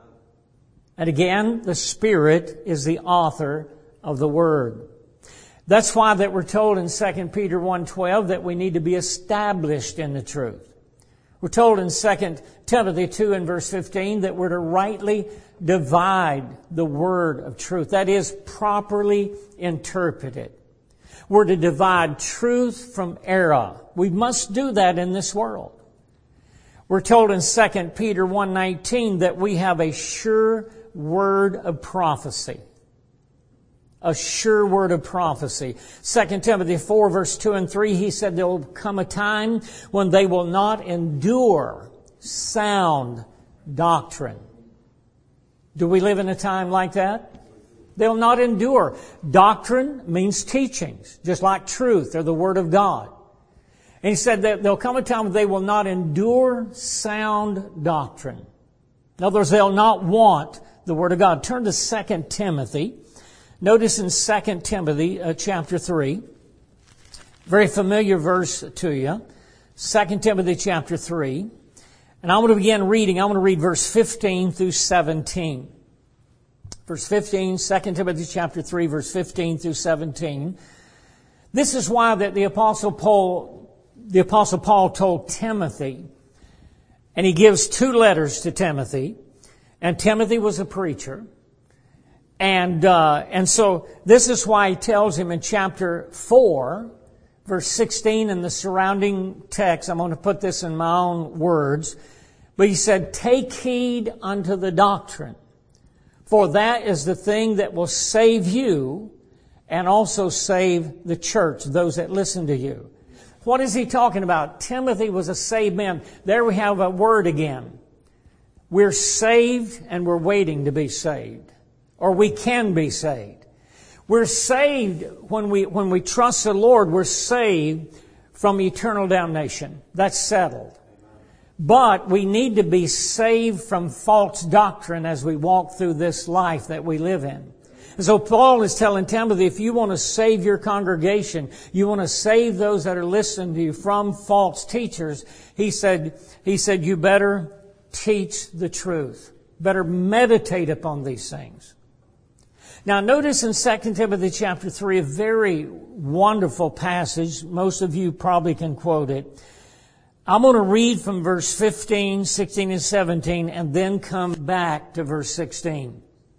And again, the Spirit is the author of the Word. That's why that we're told in 2 Peter 1:12 that we need to be established in the truth. We're told in 2 Timothy 2 and verse 15 that we're to rightly divide the word of truth. That is, properly interpret it. We're to divide truth from error. We must do that in this world. We're told in 2 Peter 1:19 that we have a sure word of prophecy. A sure word of prophecy. 2 Timothy 4 verse 2 and 3, he said there will come a time when they will not endure sound doctrine. Do we live in a time like that? They'll not endure. Doctrine means teachings, just like truth or the Word of God. And he said that there'll come a time when they will not endure sound doctrine. In other words, they'll not want the Word of God. Turn to 2 Timothy. Notice in 2 Timothy chapter 3, very familiar verse to you. 2 Timothy chapter 3. And I'm going to begin reading. I'm going to read verse 15 through 17. Verse 15, 2 Timothy chapter 3, verse 15 through 17. This is why that the Apostle Paul told Timothy, and he gives 2 letters to Timothy, and Timothy was a preacher. And so this is why he tells him in chapter 4, verse 16 and the surrounding text. I'm going to put this in my own words. But he said, take heed unto the doctrine, for that is the thing that will save you and also save the church, those that listen to you. What is he talking about? Timothy was a saved man. There we have a word again. We're saved and we're waiting to be saved. Or we can be saved. We're saved when we trust the Lord. We're saved from eternal damnation. That's settled. But we need to be saved from false doctrine as we walk through this life that we live in. And so Paul is telling Timothy, if you want to save your congregation, you want to save those that are listening to you from false teachers, he said, you better teach the truth. Better meditate upon these things. Now notice in 2 Timothy chapter 3, a very wonderful passage. Most of you probably can quote it. I'm going to read from verse 15, 16, and 17, and then come back to verse 16.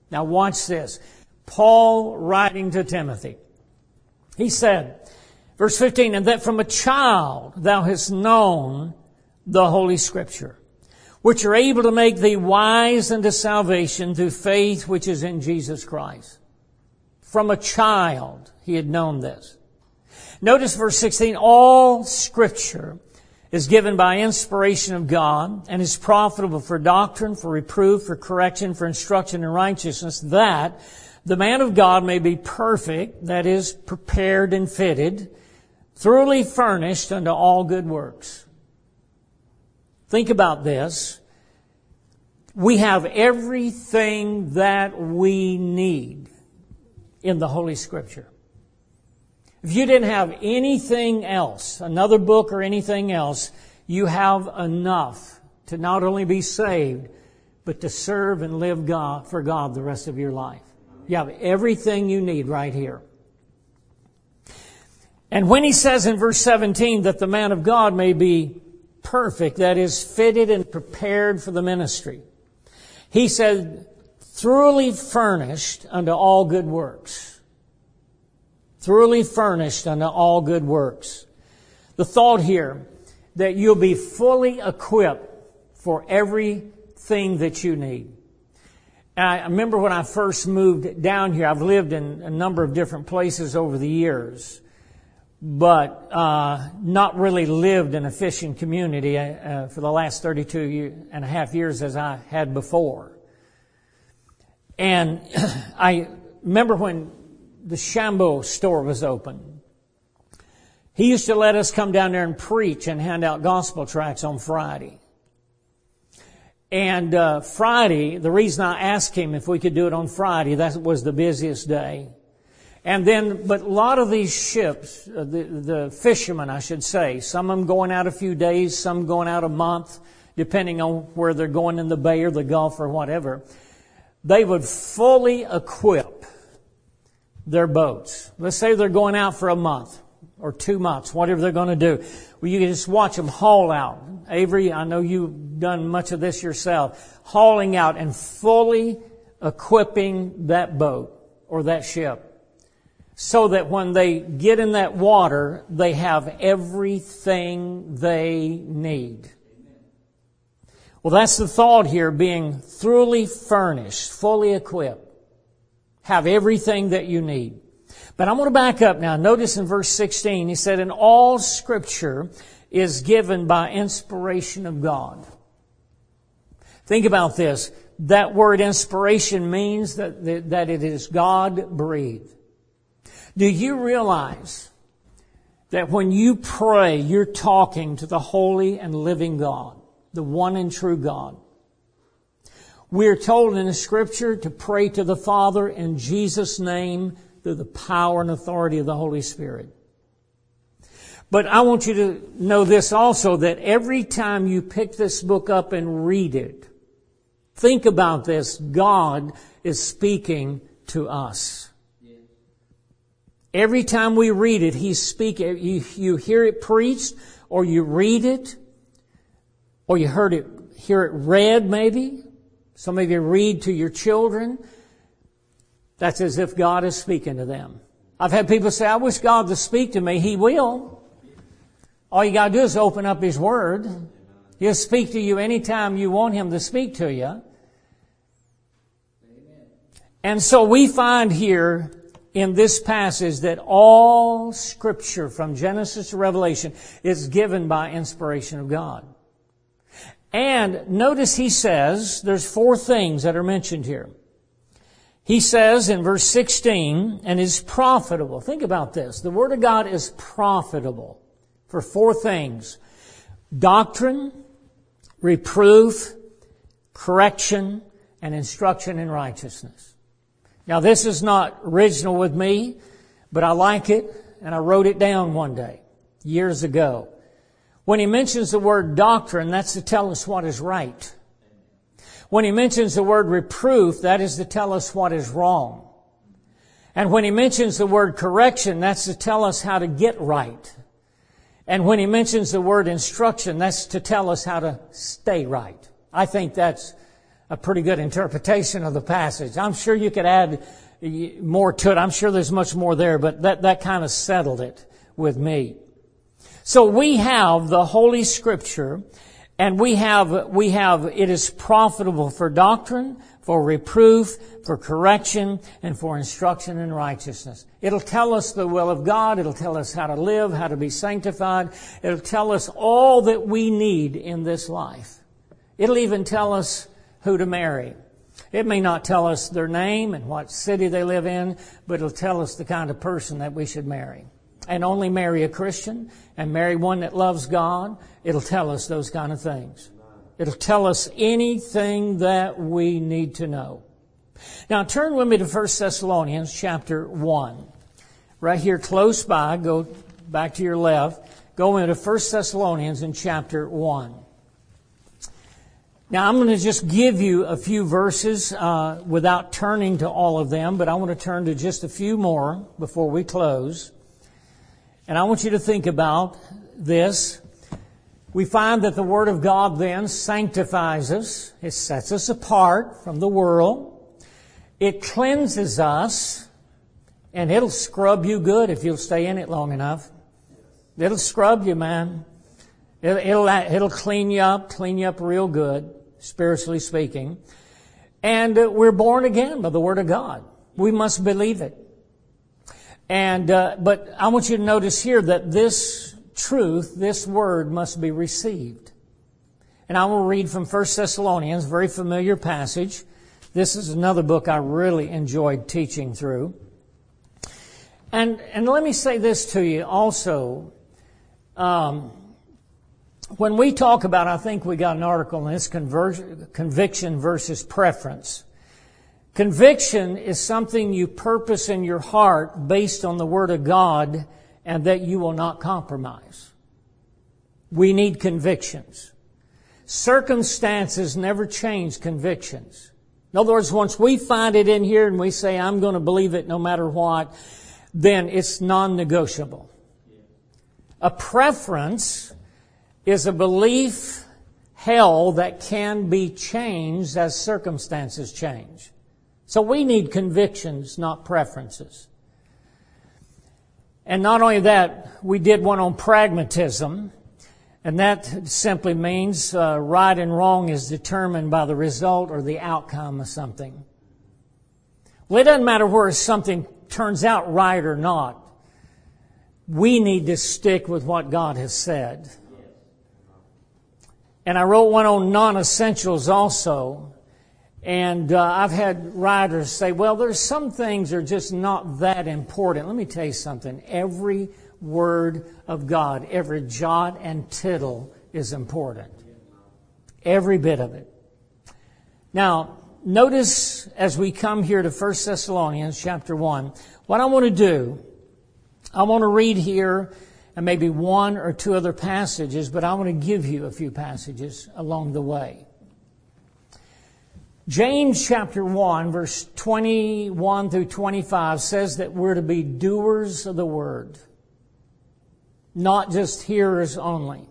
Now watch this. Paul writing to Timothy. He said, verse 15, and that from a child thou hast known the Holy Scripture, which are able to make thee wise unto salvation through faith which is in Jesus Christ. From a child he had known this. Notice verse 16, all Scripture is given by inspiration of God and is profitable for doctrine, for reproof, for correction, for instruction in righteousness, that the man of God may be perfect, that is, prepared and fitted, thoroughly furnished unto all good works. Think about this. We have everything that we need in the Holy Scripture. If you didn't have anything else, another book or anything else, you have enough to not only be saved, but to serve and live for God the rest of your life. You have everything you need right here. And when he says in verse 17 that the man of God may be perfect, that is, fitted and prepared for the ministry, he said, thoroughly furnished unto all good works. Thoroughly furnished unto all good works. The thought here that you'll be fully equipped for everything that you need. And I remember when I first moved down here, I've lived in a number of different places over the years, but not really lived in a fishing community for the last 32 and a half years as I had before. And I remember when the Shambo store was open. He used to let us come down there and preach and hand out gospel tracts on Friday. And Friday, the reason I asked him if we could do it on Friday, that was the busiest day. And then, but a lot of these ships, the fishermen, I should say, some of them going out a few days, some going out a month, depending on where they're going in the bay or the Gulf or whatever, they would fully equip their boats. Let's say they're going out for a month or 2 months, whatever they're going to do. Well, you can just watch them haul out. Avery, I know you've done much of this yourself. Hauling out and fully equipping that boat or that ship so that when they get in that water, they have everything they need. Well, that's the thought here, being thoroughly furnished, fully equipped. Have everything that you need. But I'm going to back up now. Notice in verse 16, he said, and all Scripture is given by inspiration of God. Think about this. That word inspiration means that it is God-breathed. Do you realize that when you pray, you're talking to the holy and living God, the one and true God? We are told in the Scripture to pray to the Father in Jesus' name through the power and authority of the Holy Spirit. But I want you to know this also, that every time you pick this book up and read it, think about this. God is speaking to us. Every time we read it, He's speaking. You hear it preached, or you read it, or you hear it read maybe. Some of you read to your children. That's as if God is speaking to them. I've had people say, I wish God would speak to me. He will. All you got to do is open up His Word. He'll speak to you anytime you want Him to speak to you. And so we find here in this passage that all Scripture from Genesis to Revelation is given by inspiration of God. And notice he says, there's 4 things that are mentioned here. He says in verse 16, and is profitable. Think about this. The Word of God is profitable for 4 things. Doctrine, reproof, correction, and instruction in righteousness. Now this is not original with me, but I like it, and I wrote it down one day, years ago. When he mentions the word doctrine, that's to tell us what is right. When he mentions the word reproof, that is to tell us what is wrong. And when he mentions the word correction, that's to tell us how to get right. And when he mentions the word instruction, that's to tell us how to stay right. I think that's a pretty good interpretation of the passage. I'm sure you could add more to it. I'm sure there's much more there, but that kind of settled it with me. So we have the Holy Scripture, and we have it is profitable for doctrine, for reproof, for correction, and for instruction in righteousness. It'll tell us the will of God. It'll tell us how to live, how to be sanctified. It'll tell us all that we need in this life. It'll even tell us who to marry. It may not tell us their name and what city they live in, but it'll tell us the kind of person that we should marry. And only marry a Christian and marry one that loves God. It'll tell us those kind of things. It'll tell us anything that we need to know. Now turn with me to 1 Thessalonians chapter 1. Right here close by, go back to your left. Go into 1 Thessalonians in chapter 1. Now I'm going to just give you a few verses without turning to all of them, but I want to turn to just a few more before we close. And I want you to think about this. We find that the Word of God then sanctifies us. It sets us apart from the world. It cleanses us. And it'll scrub you good if you'll stay in it long enough. It'll scrub you, man. It'll clean you up real good, spiritually speaking. And we're born again by the Word of God. We must believe it. And but I want you to notice here that this truth, this Word must be received. And I will read from 1 Thessalonians, very familiar passage. This is another book I really enjoyed teaching through. And let me say this to you also. When we talk about, I think we got an article on this, conviction versus preference. Conviction is something you purpose in your heart based on the Word of God and that you will not compromise. We need convictions. Circumstances never change convictions. In other words, once we find it in here and we say, I'm going to believe it no matter what, then it's non-negotiable. A preference is a belief held that can be changed as circumstances change. So we need convictions, not preferences. And not only that, we did one on pragmatism, and that simply means right and wrong is determined by the result or the outcome of something. Well, it doesn't matter whether something turns out right or not. We need to stick with what God has said. And I wrote one on non-essentials also. And I've had writers say, well, there's some things that are just not that important. Let me tell you something. Every word of God, every jot and tittle is important. Every bit of it. Now, notice as we come here to 1 Thessalonians chapter 1, what I want to do, I want to read here and maybe one or two other passages, but I want to give you a few passages along the way. James chapter 1, verse 21 through 25 says that we're to be doers of the word, not just hearers only.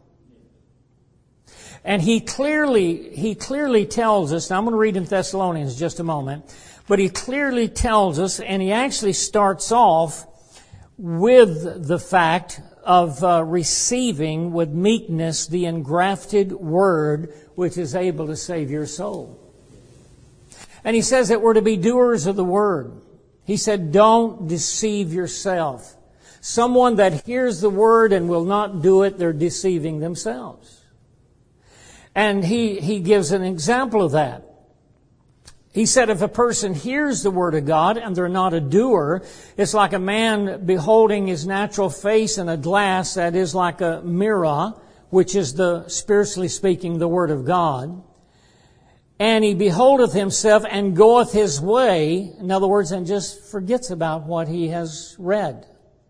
And he clearly tells us, now I'm going to read in Thessalonians in just a moment, but he clearly tells us, and he actually starts off with the fact of receiving with meekness the engrafted word which is able to save your soul. And he says that we're to be doers of the word. He said, don't deceive yourself. Someone that hears the word and will not do it, they're deceiving themselves. And he gives an example of that. He said if a person hears the word of God and they're not a doer, it's like a man beholding his natural face in a glass that is like a mirror, which is spiritually speaking, the word of God. And he beholdeth himself and goeth his way, in other words, and just forgets about what he has read.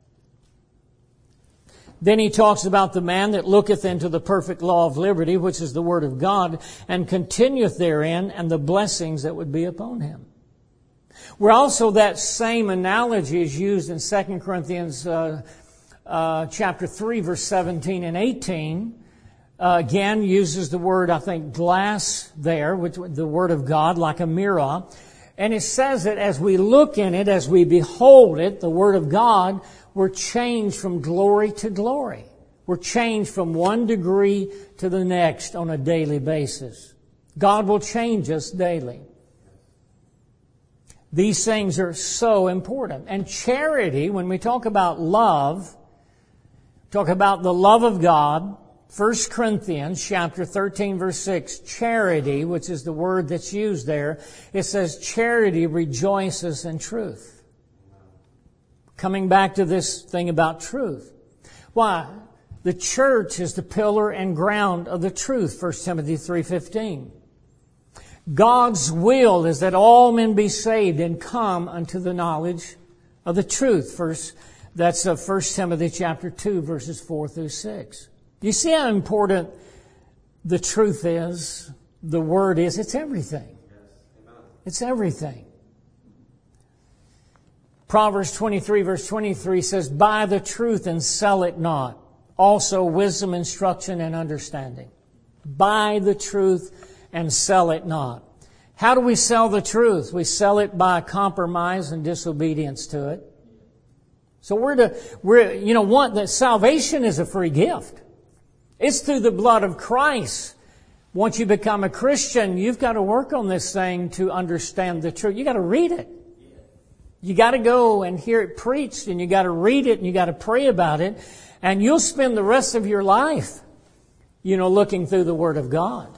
Then he talks about the man that looketh into the perfect law of liberty, which is the word of God, and continueth therein, and the blessings that would be upon him. Where also that same analogy is used in 2 Corinthians chapter 3, verse 17 and 18, again, uses the word, I think, glass there, which the Word of God, like a mirror. And it says that as we look in it, as we behold it, the Word of God, we're changed from glory to glory. We're changed from one degree to the next on a daily basis. God will change us daily. These things are so important. And charity, when we talk about love, talk about the love of God, 1 Corinthians chapter 13, verse 6, charity, which is the word that's used there, it says charity rejoices in truth. Coming back to this thing about truth. Why? The church is the pillar and ground of the truth, 1 Timothy 3:15. God's will is that all men be saved and come unto the knowledge of the truth. That's 1 Timothy chapter 2, verses 4 through 6. You see how important the truth is, the Word is? It's everything. It's everything. Proverbs 23, verse 23 says, buy the truth and sell it not. Also wisdom, instruction, and understanding. Buy the truth and sell it not. How do we sell the truth? We sell it by compromise and disobedience to it. So that salvation is a free gift. It's through the blood of Christ. Once you become a Christian, you've got to work on this thing to understand the truth. You got to read it. You got to go and hear it preached, and you got to read it, and you got to pray about it, and you'll spend the rest of your life, looking through the Word of God.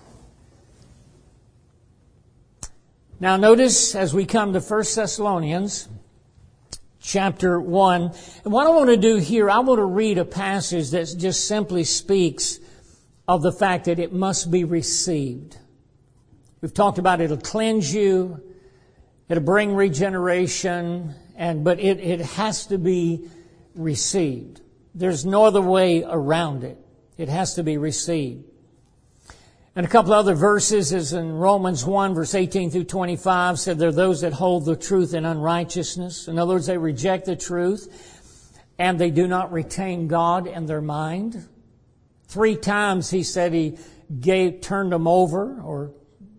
Now notice as we come to 1 Thessalonians chapter 1, and what I want to do here, I want to read a passage that just simply speaks of the fact that it must be received. We've talked about it'll cleanse you, it'll bring regeneration, but it has to be received. There's no other way around it. It has to be received. And a couple other verses is in Romans 1, verse 18 through 25, said there are those that hold the truth in unrighteousness. In other words, they reject the truth and they do not retain God in their mind. 3 times he said he turned them over, or,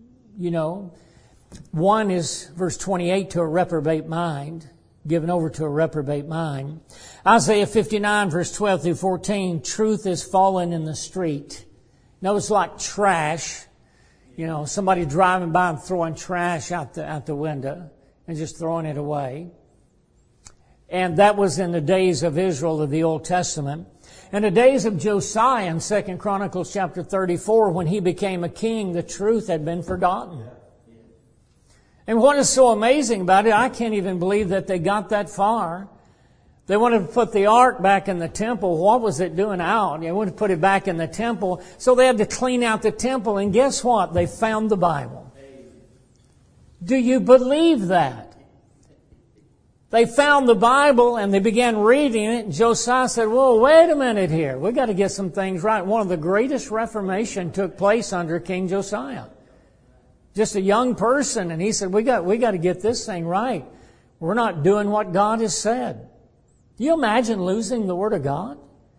one is verse 28, to a reprobate mind, given over to a reprobate mind. Isaiah 59, verse 12 through 14, truth is fallen in the street. No, it's like trash. Somebody driving by and throwing trash out the window and just throwing it away. And that was in the days of Israel of the Old Testament. In the days of Josiah in 2 Chronicles chapter 34, when he became a king, the truth had been forgotten. And what is so amazing about it, I can't even believe that they got that far. They wanted to put the ark back in the temple. What was it doing out? They wanted to put it back in the temple. So they had to clean out the temple. And guess what? They found the Bible. Do you believe that? They found the Bible and they began reading it. And Josiah said, whoa, wait a minute here. We've got to get some things right. One of the greatest Reformation took place under King Josiah. Just a young person. And he said, we got to get this thing right. We're not doing what God has said. Can you imagine losing the Word of God?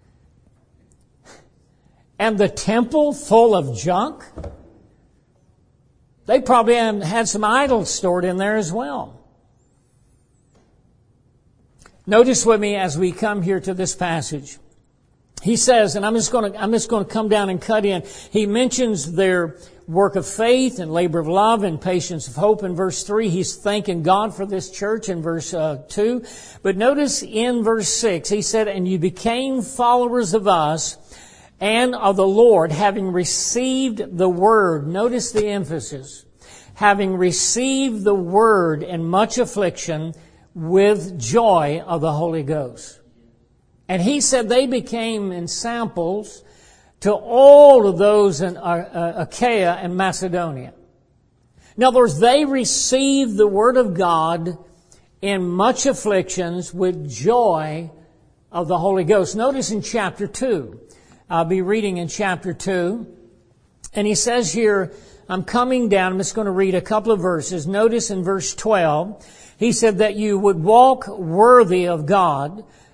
And the temple full of junk? They probably had some idols stored in there as well. Notice with me as we come here to this passage. He says, and I'm just going to come down and cut in. He mentions their work of faith and labor of love and patience of hope in verse 3. He's thanking God for this church in verse 2. But notice in verse 6, he said, and you became followers of us and of the Lord, having received the word. Notice the emphasis. Having received the word in much affliction with joy of the Holy Ghost. And he said they became ensamples to all of those in Achaia and Macedonia. In other words, they received the Word of God in much afflictions with joy of the Holy Ghost. Notice in chapter 2. I'll be reading in chapter 2. And he says here, I'm coming down. I'm just going to read a couple of verses. Notice in verse 12, he said that you would walk worthy of God,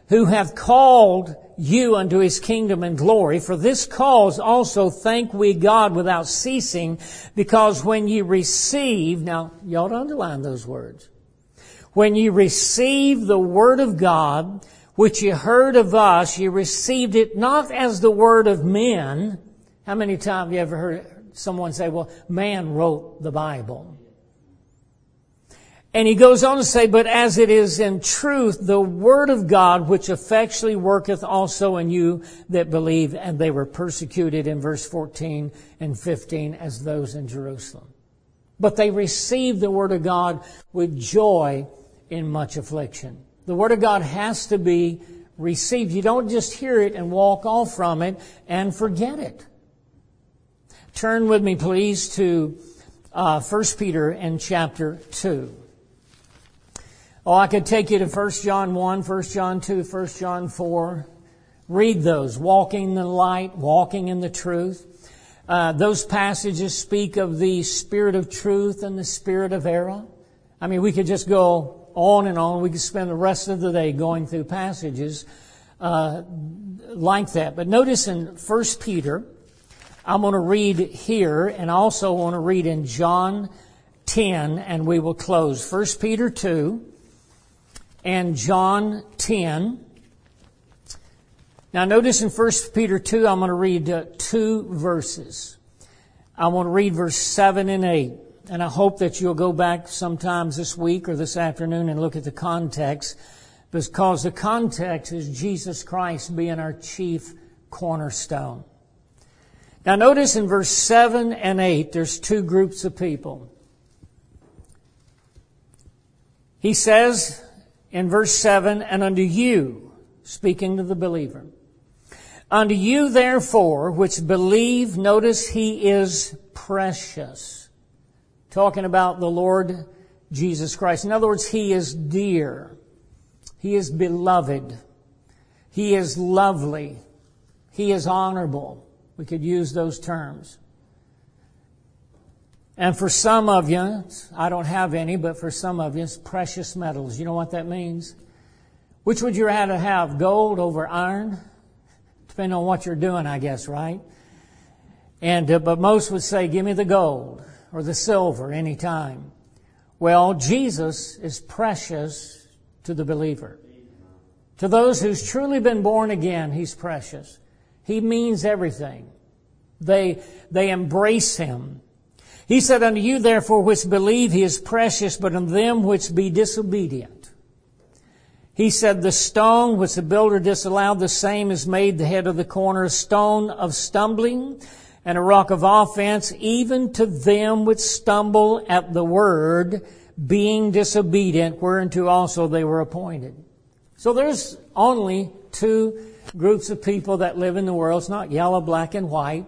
who hath called you unto his kingdom and glory. For this cause also thank we God without ceasing, because when ye receive," now you ought to underline those words, "when ye receive the word of God, which ye heard of us, ye received it not as the word of men." How many times have you ever heard someone say, "Well, man wrote the Bible"? And he goes on to say, "But as it is in truth the word of God, which effectually worketh also in you that believe." And they were persecuted in verse 14 and 15 as those in Jerusalem. But they received the word of God with joy in much affliction. The word of God has to be received. You don't just hear it and walk off from it and forget it. Turn with me, please, to 1 Peter and chapter 2. Oh, I could take you to 1 John 1, 1 John 2, 1 John 4. Read those. Walking in the light, walking in the truth. Those passages speak of the spirit of truth and the spirit of error. I mean, we could just go on and on. We could spend the rest of the day going through passages like that. But notice in 1 Peter, I'm going to read here, and I also want to read in John 10, and we will close. 1 Peter 2 and John 10. Now notice in 1 Peter 2, I'm going to read 2 verses. I want to read verse 7 and 8. And I hope that you'll go back sometimes this week or this afternoon and look at the context, because the context is Jesus Christ being our chief cornerstone. Now notice in verse 7 and 8, there's 2 groups of people. He says in verse 7, "And unto you," speaking to the believer, "unto you therefore which believe," notice he is precious. Talking about the Lord Jesus Christ. In other words, he is dear. He is beloved. He is lovely. He is honorable. We could use those terms. And for some of you, I don't have any, but for some of you, it's precious metals. You know what that means? Which would you rather have, gold over iron? Depending on what you're doing, I guess, right? And but most would say, "Give me the gold or the silver any time." Well, Jesus is precious to the believer. To those who's truly been born again, he's precious. He means everything. They embrace him. He said, "Unto you therefore which believe, he is precious, but unto them which be disobedient." He said, "The stone which the builder disallowed, the same is made the head of the corner, a stone of stumbling and a rock of offense, even to them which stumble at the word, being disobedient, whereunto also they were appointed." So there's only 2 groups of people that live in the world. It's not yellow, black, and white.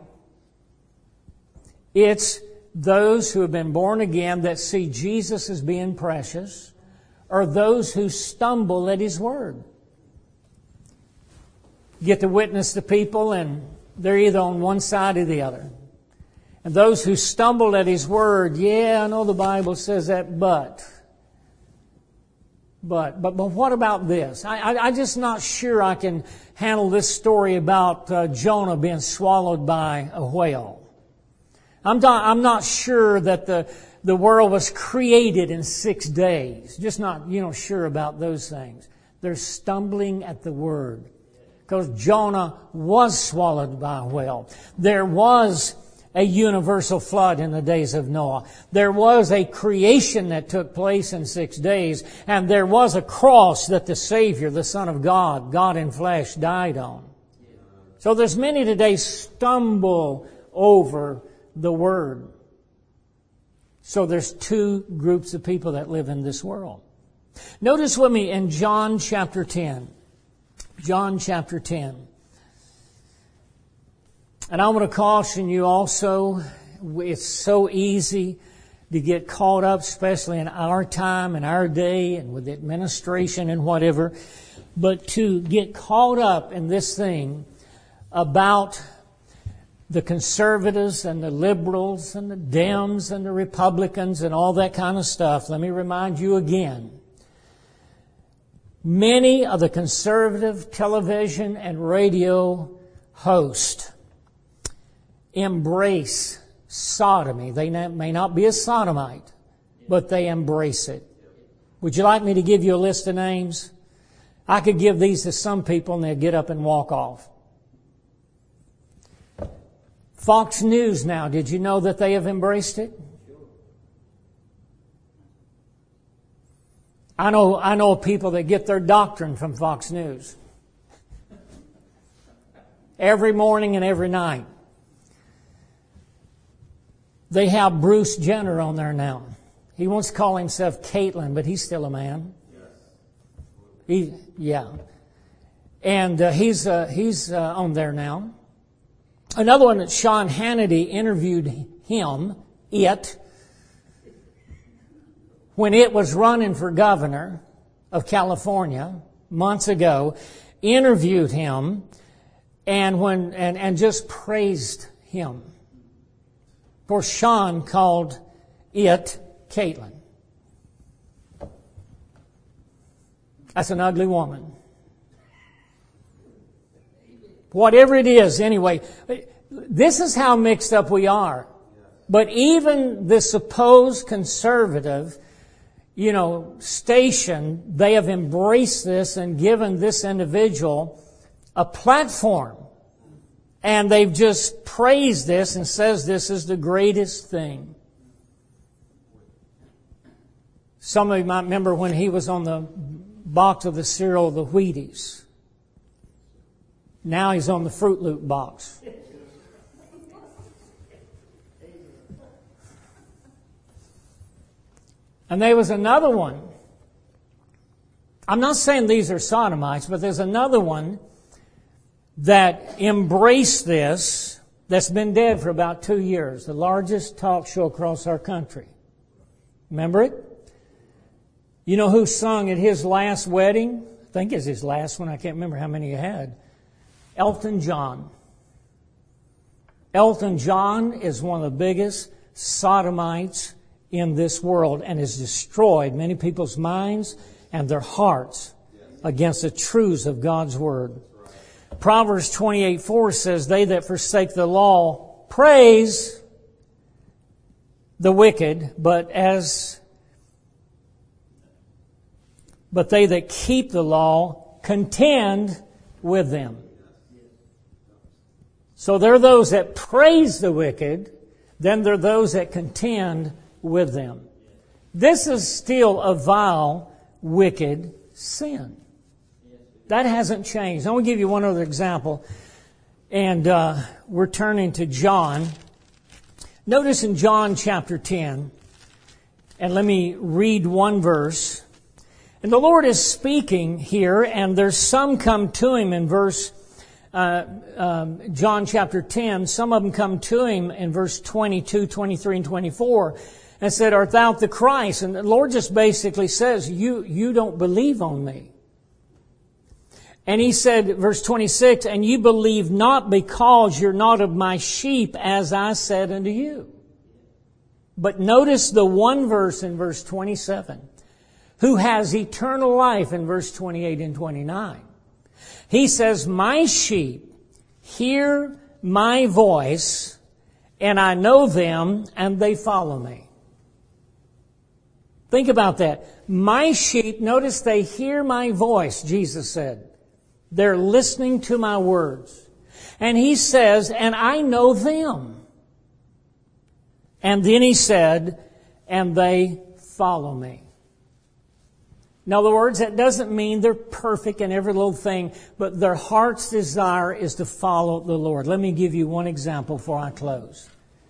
It's those who have been born again that see Jesus as being precious, or those who stumble at his word. Get to witness to people and they're either on one side or the other. And those who stumble at his word, "Yeah, I know the Bible says that, but what about this? I'm just not sure I can handle this story about Jonah being swallowed by a whale. I'm not sure that the world was created in 6 days. Just not, sure about those things. They're stumbling at the word. Because Jonah was swallowed by a whale. There was a universal flood in the days of Noah. There was a creation that took place in 6 days. And there was a cross that the Savior, the Son of God, God in flesh, died on. So there's many today stumble over the word. So there's 2 groups of people that live in this world. Notice with me in John chapter 10. John chapter 10. And I want to caution you also, it's so easy to get caught up, especially in our time and our day and with administration and whatever, but to get caught up in this thing about the conservatives and the liberals and the Dems and the Republicans and all that kind of stuff. Let me remind you again. many of the conservative television and radio hosts embrace sodomy. They may not be a sodomite, but they embrace it. Would you like me to give you a list of names? I could give these to some people and they'll get up and walk off. Fox News now, did you know that they have embraced it? I know people that get their doctrine from Fox News. Every morning and every night. They have Bruce Jenner on there now. He wants to call himself Caitlyn, but he's still a man. And he's on there now. Another one that Sean Hannity interviewed him, when it was running for governor of California months ago, interviewed him and just praised him. Of course, Sean called it Caitlyn. That's an ugly woman. Whatever it is, anyway, this is how mixed up we are. But even the supposed conservative, station, they have embraced this and given this individual a platform. And they've just praised this and says this is the greatest thing. Some of you might remember when he was on the box of the cereal, the Wheaties. Now he's on the Fruit Loop box. And there was another one. I'm not saying these are sodomites, but there's another one that embraced this that's been dead for about 2 years. The largest talk show across our country. Remember it? You know who sung at his last wedding? I think it's his last one. I can't remember how many he had. Elton John. Elton John is one of the biggest sodomites in this world and has destroyed many people's minds and their hearts against the truths of God's Word. Proverbs 28:4 says, "They that forsake the law praise the wicked, but they that keep the law contend with them." So there are those that praise the wicked, then there are those that contend with them. This is still a vile, wicked sin. That hasn't changed. I want to give you one other example. And we're turning to John. Notice in John chapter 10, and let me read one verse. And the Lord is speaking here, and there's some come to Him in John chapter 10. Some of them come to Him in verse 22, 23, and 24, and said, "Art thou the Christ?" And the Lord just basically says, you don't believe on me. And He said, verse 26, "And you believe not because you're not of my sheep, as I said unto you." But notice the one verse in verse 27. Who has eternal life in verse 28 and 29. He says, "My sheep hear my voice, and I know them, and they follow me." Think about that. My sheep, notice they hear my voice, Jesus said. They're listening to my words. And He says, "And I know them." And then He said, "And they follow me." In other words, that doesn't mean they're perfect in every little thing, but their heart's desire is to follow the Lord. Let me give you one example before I close.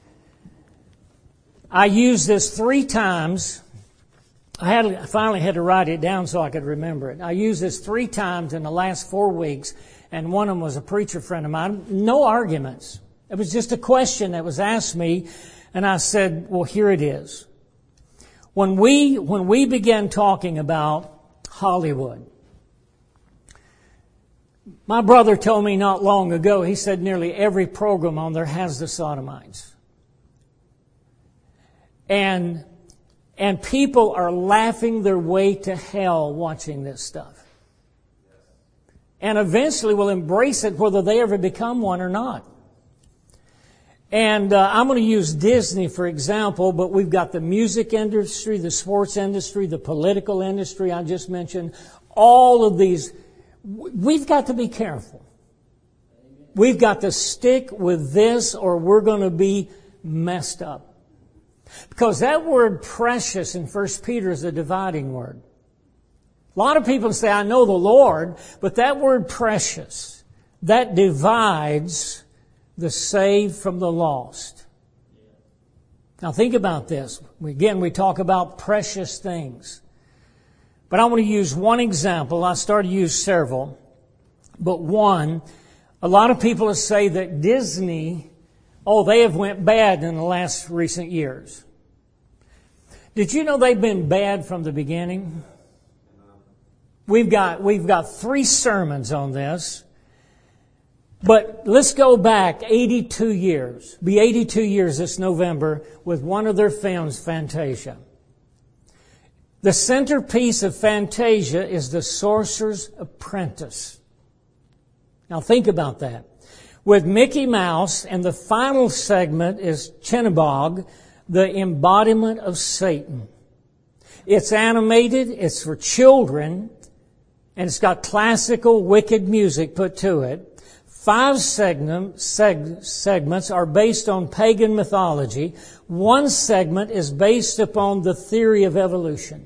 I used this 3 times. I finally had to write it down so I could remember it. I used this 3 times in the last 4 weeks, and one of them was a preacher friend of mine. No arguments. It was just a question that was asked me, and I said, well, here it is. When we began talking about Hollywood, my brother told me not long ago, he said nearly every program on there has the sodomites. And people are laughing their way to hell watching this stuff. and eventually will embrace it whether they ever become one or not. And I'm going to use Disney for example, but we've got the music industry, the sports industry, the political industry I just mentioned. All of these, we've got to be careful. We've got to stick with this or we're going to be messed up. Because that word precious in 1 Peter is a dividing word. A lot of people say, I know the Lord, but that word precious, that divides the saved from the lost. Now think about this. Again, we talk about precious things. But I want to use one example. I started to use several. But one, a lot of people say that Disney, they have went bad in the last recent years. Did you know they've been bad from the beginning? We've got 3 sermons on this. But let's go back 82 years. Be 82 years this November with one of their films, Fantasia. The centerpiece of Fantasia is The Sorcerer's Apprentice. Now think about that. With Mickey Mouse, and the final segment is Chinnabog, the embodiment of Satan. It's animated, it's for children, and it's got classical wicked music put to it. 5 segments are based on pagan mythology. 1 segment is based upon the theory of evolution.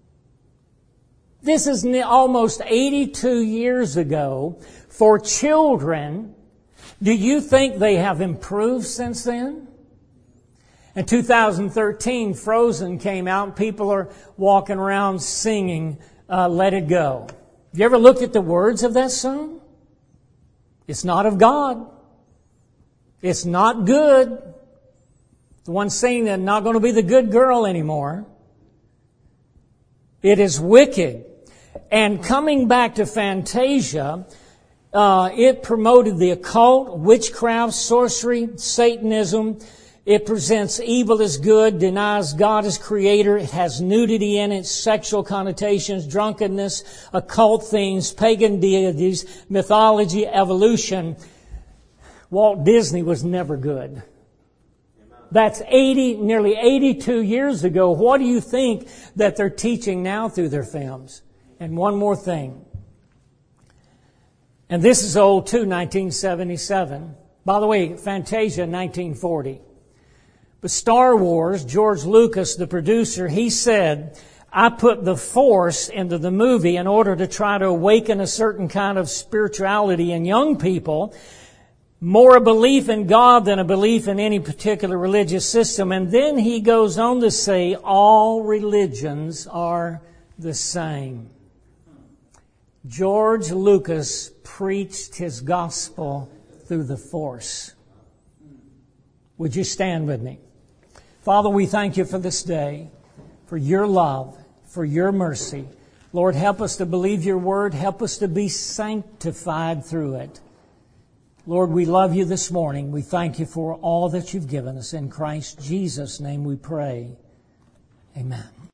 This is almost 82 years ago for children. Do you think they have improved since then? In 2013, Frozen came out and people are walking around singing Let It Go. Have you ever looked at the words of that song? It's not of God. It's not good. The one singing that not going to be the good girl anymore. It is wicked. And coming back to Fantasia, it promoted the occult, witchcraft, sorcery, Satanism. It presents evil as good, denies God as creator. It has nudity in it, sexual connotations, drunkenness, occult things, pagan deities, mythology, evolution. Walt Disney was never good. That's nearly 82 years ago. What do you think that they're teaching now through their films? And one more thing. And this is old too, 1977. By the way, Fantasia, 1940. But Star Wars, George Lucas, the producer, he said, I put the Force into the movie in order to try to awaken a certain kind of spirituality in young people, more a belief in God than a belief in any particular religious system. And then he goes on to say, all religions are the same. George Lucas preached his gospel through the Force. Would you stand with me? Father, we thank you for this day, for your love, for your mercy. Lord, help us to believe your word. Help us to be sanctified through it. Lord, we love you this morning. We thank you for all that you've given us. In Christ Jesus' name we pray. Amen.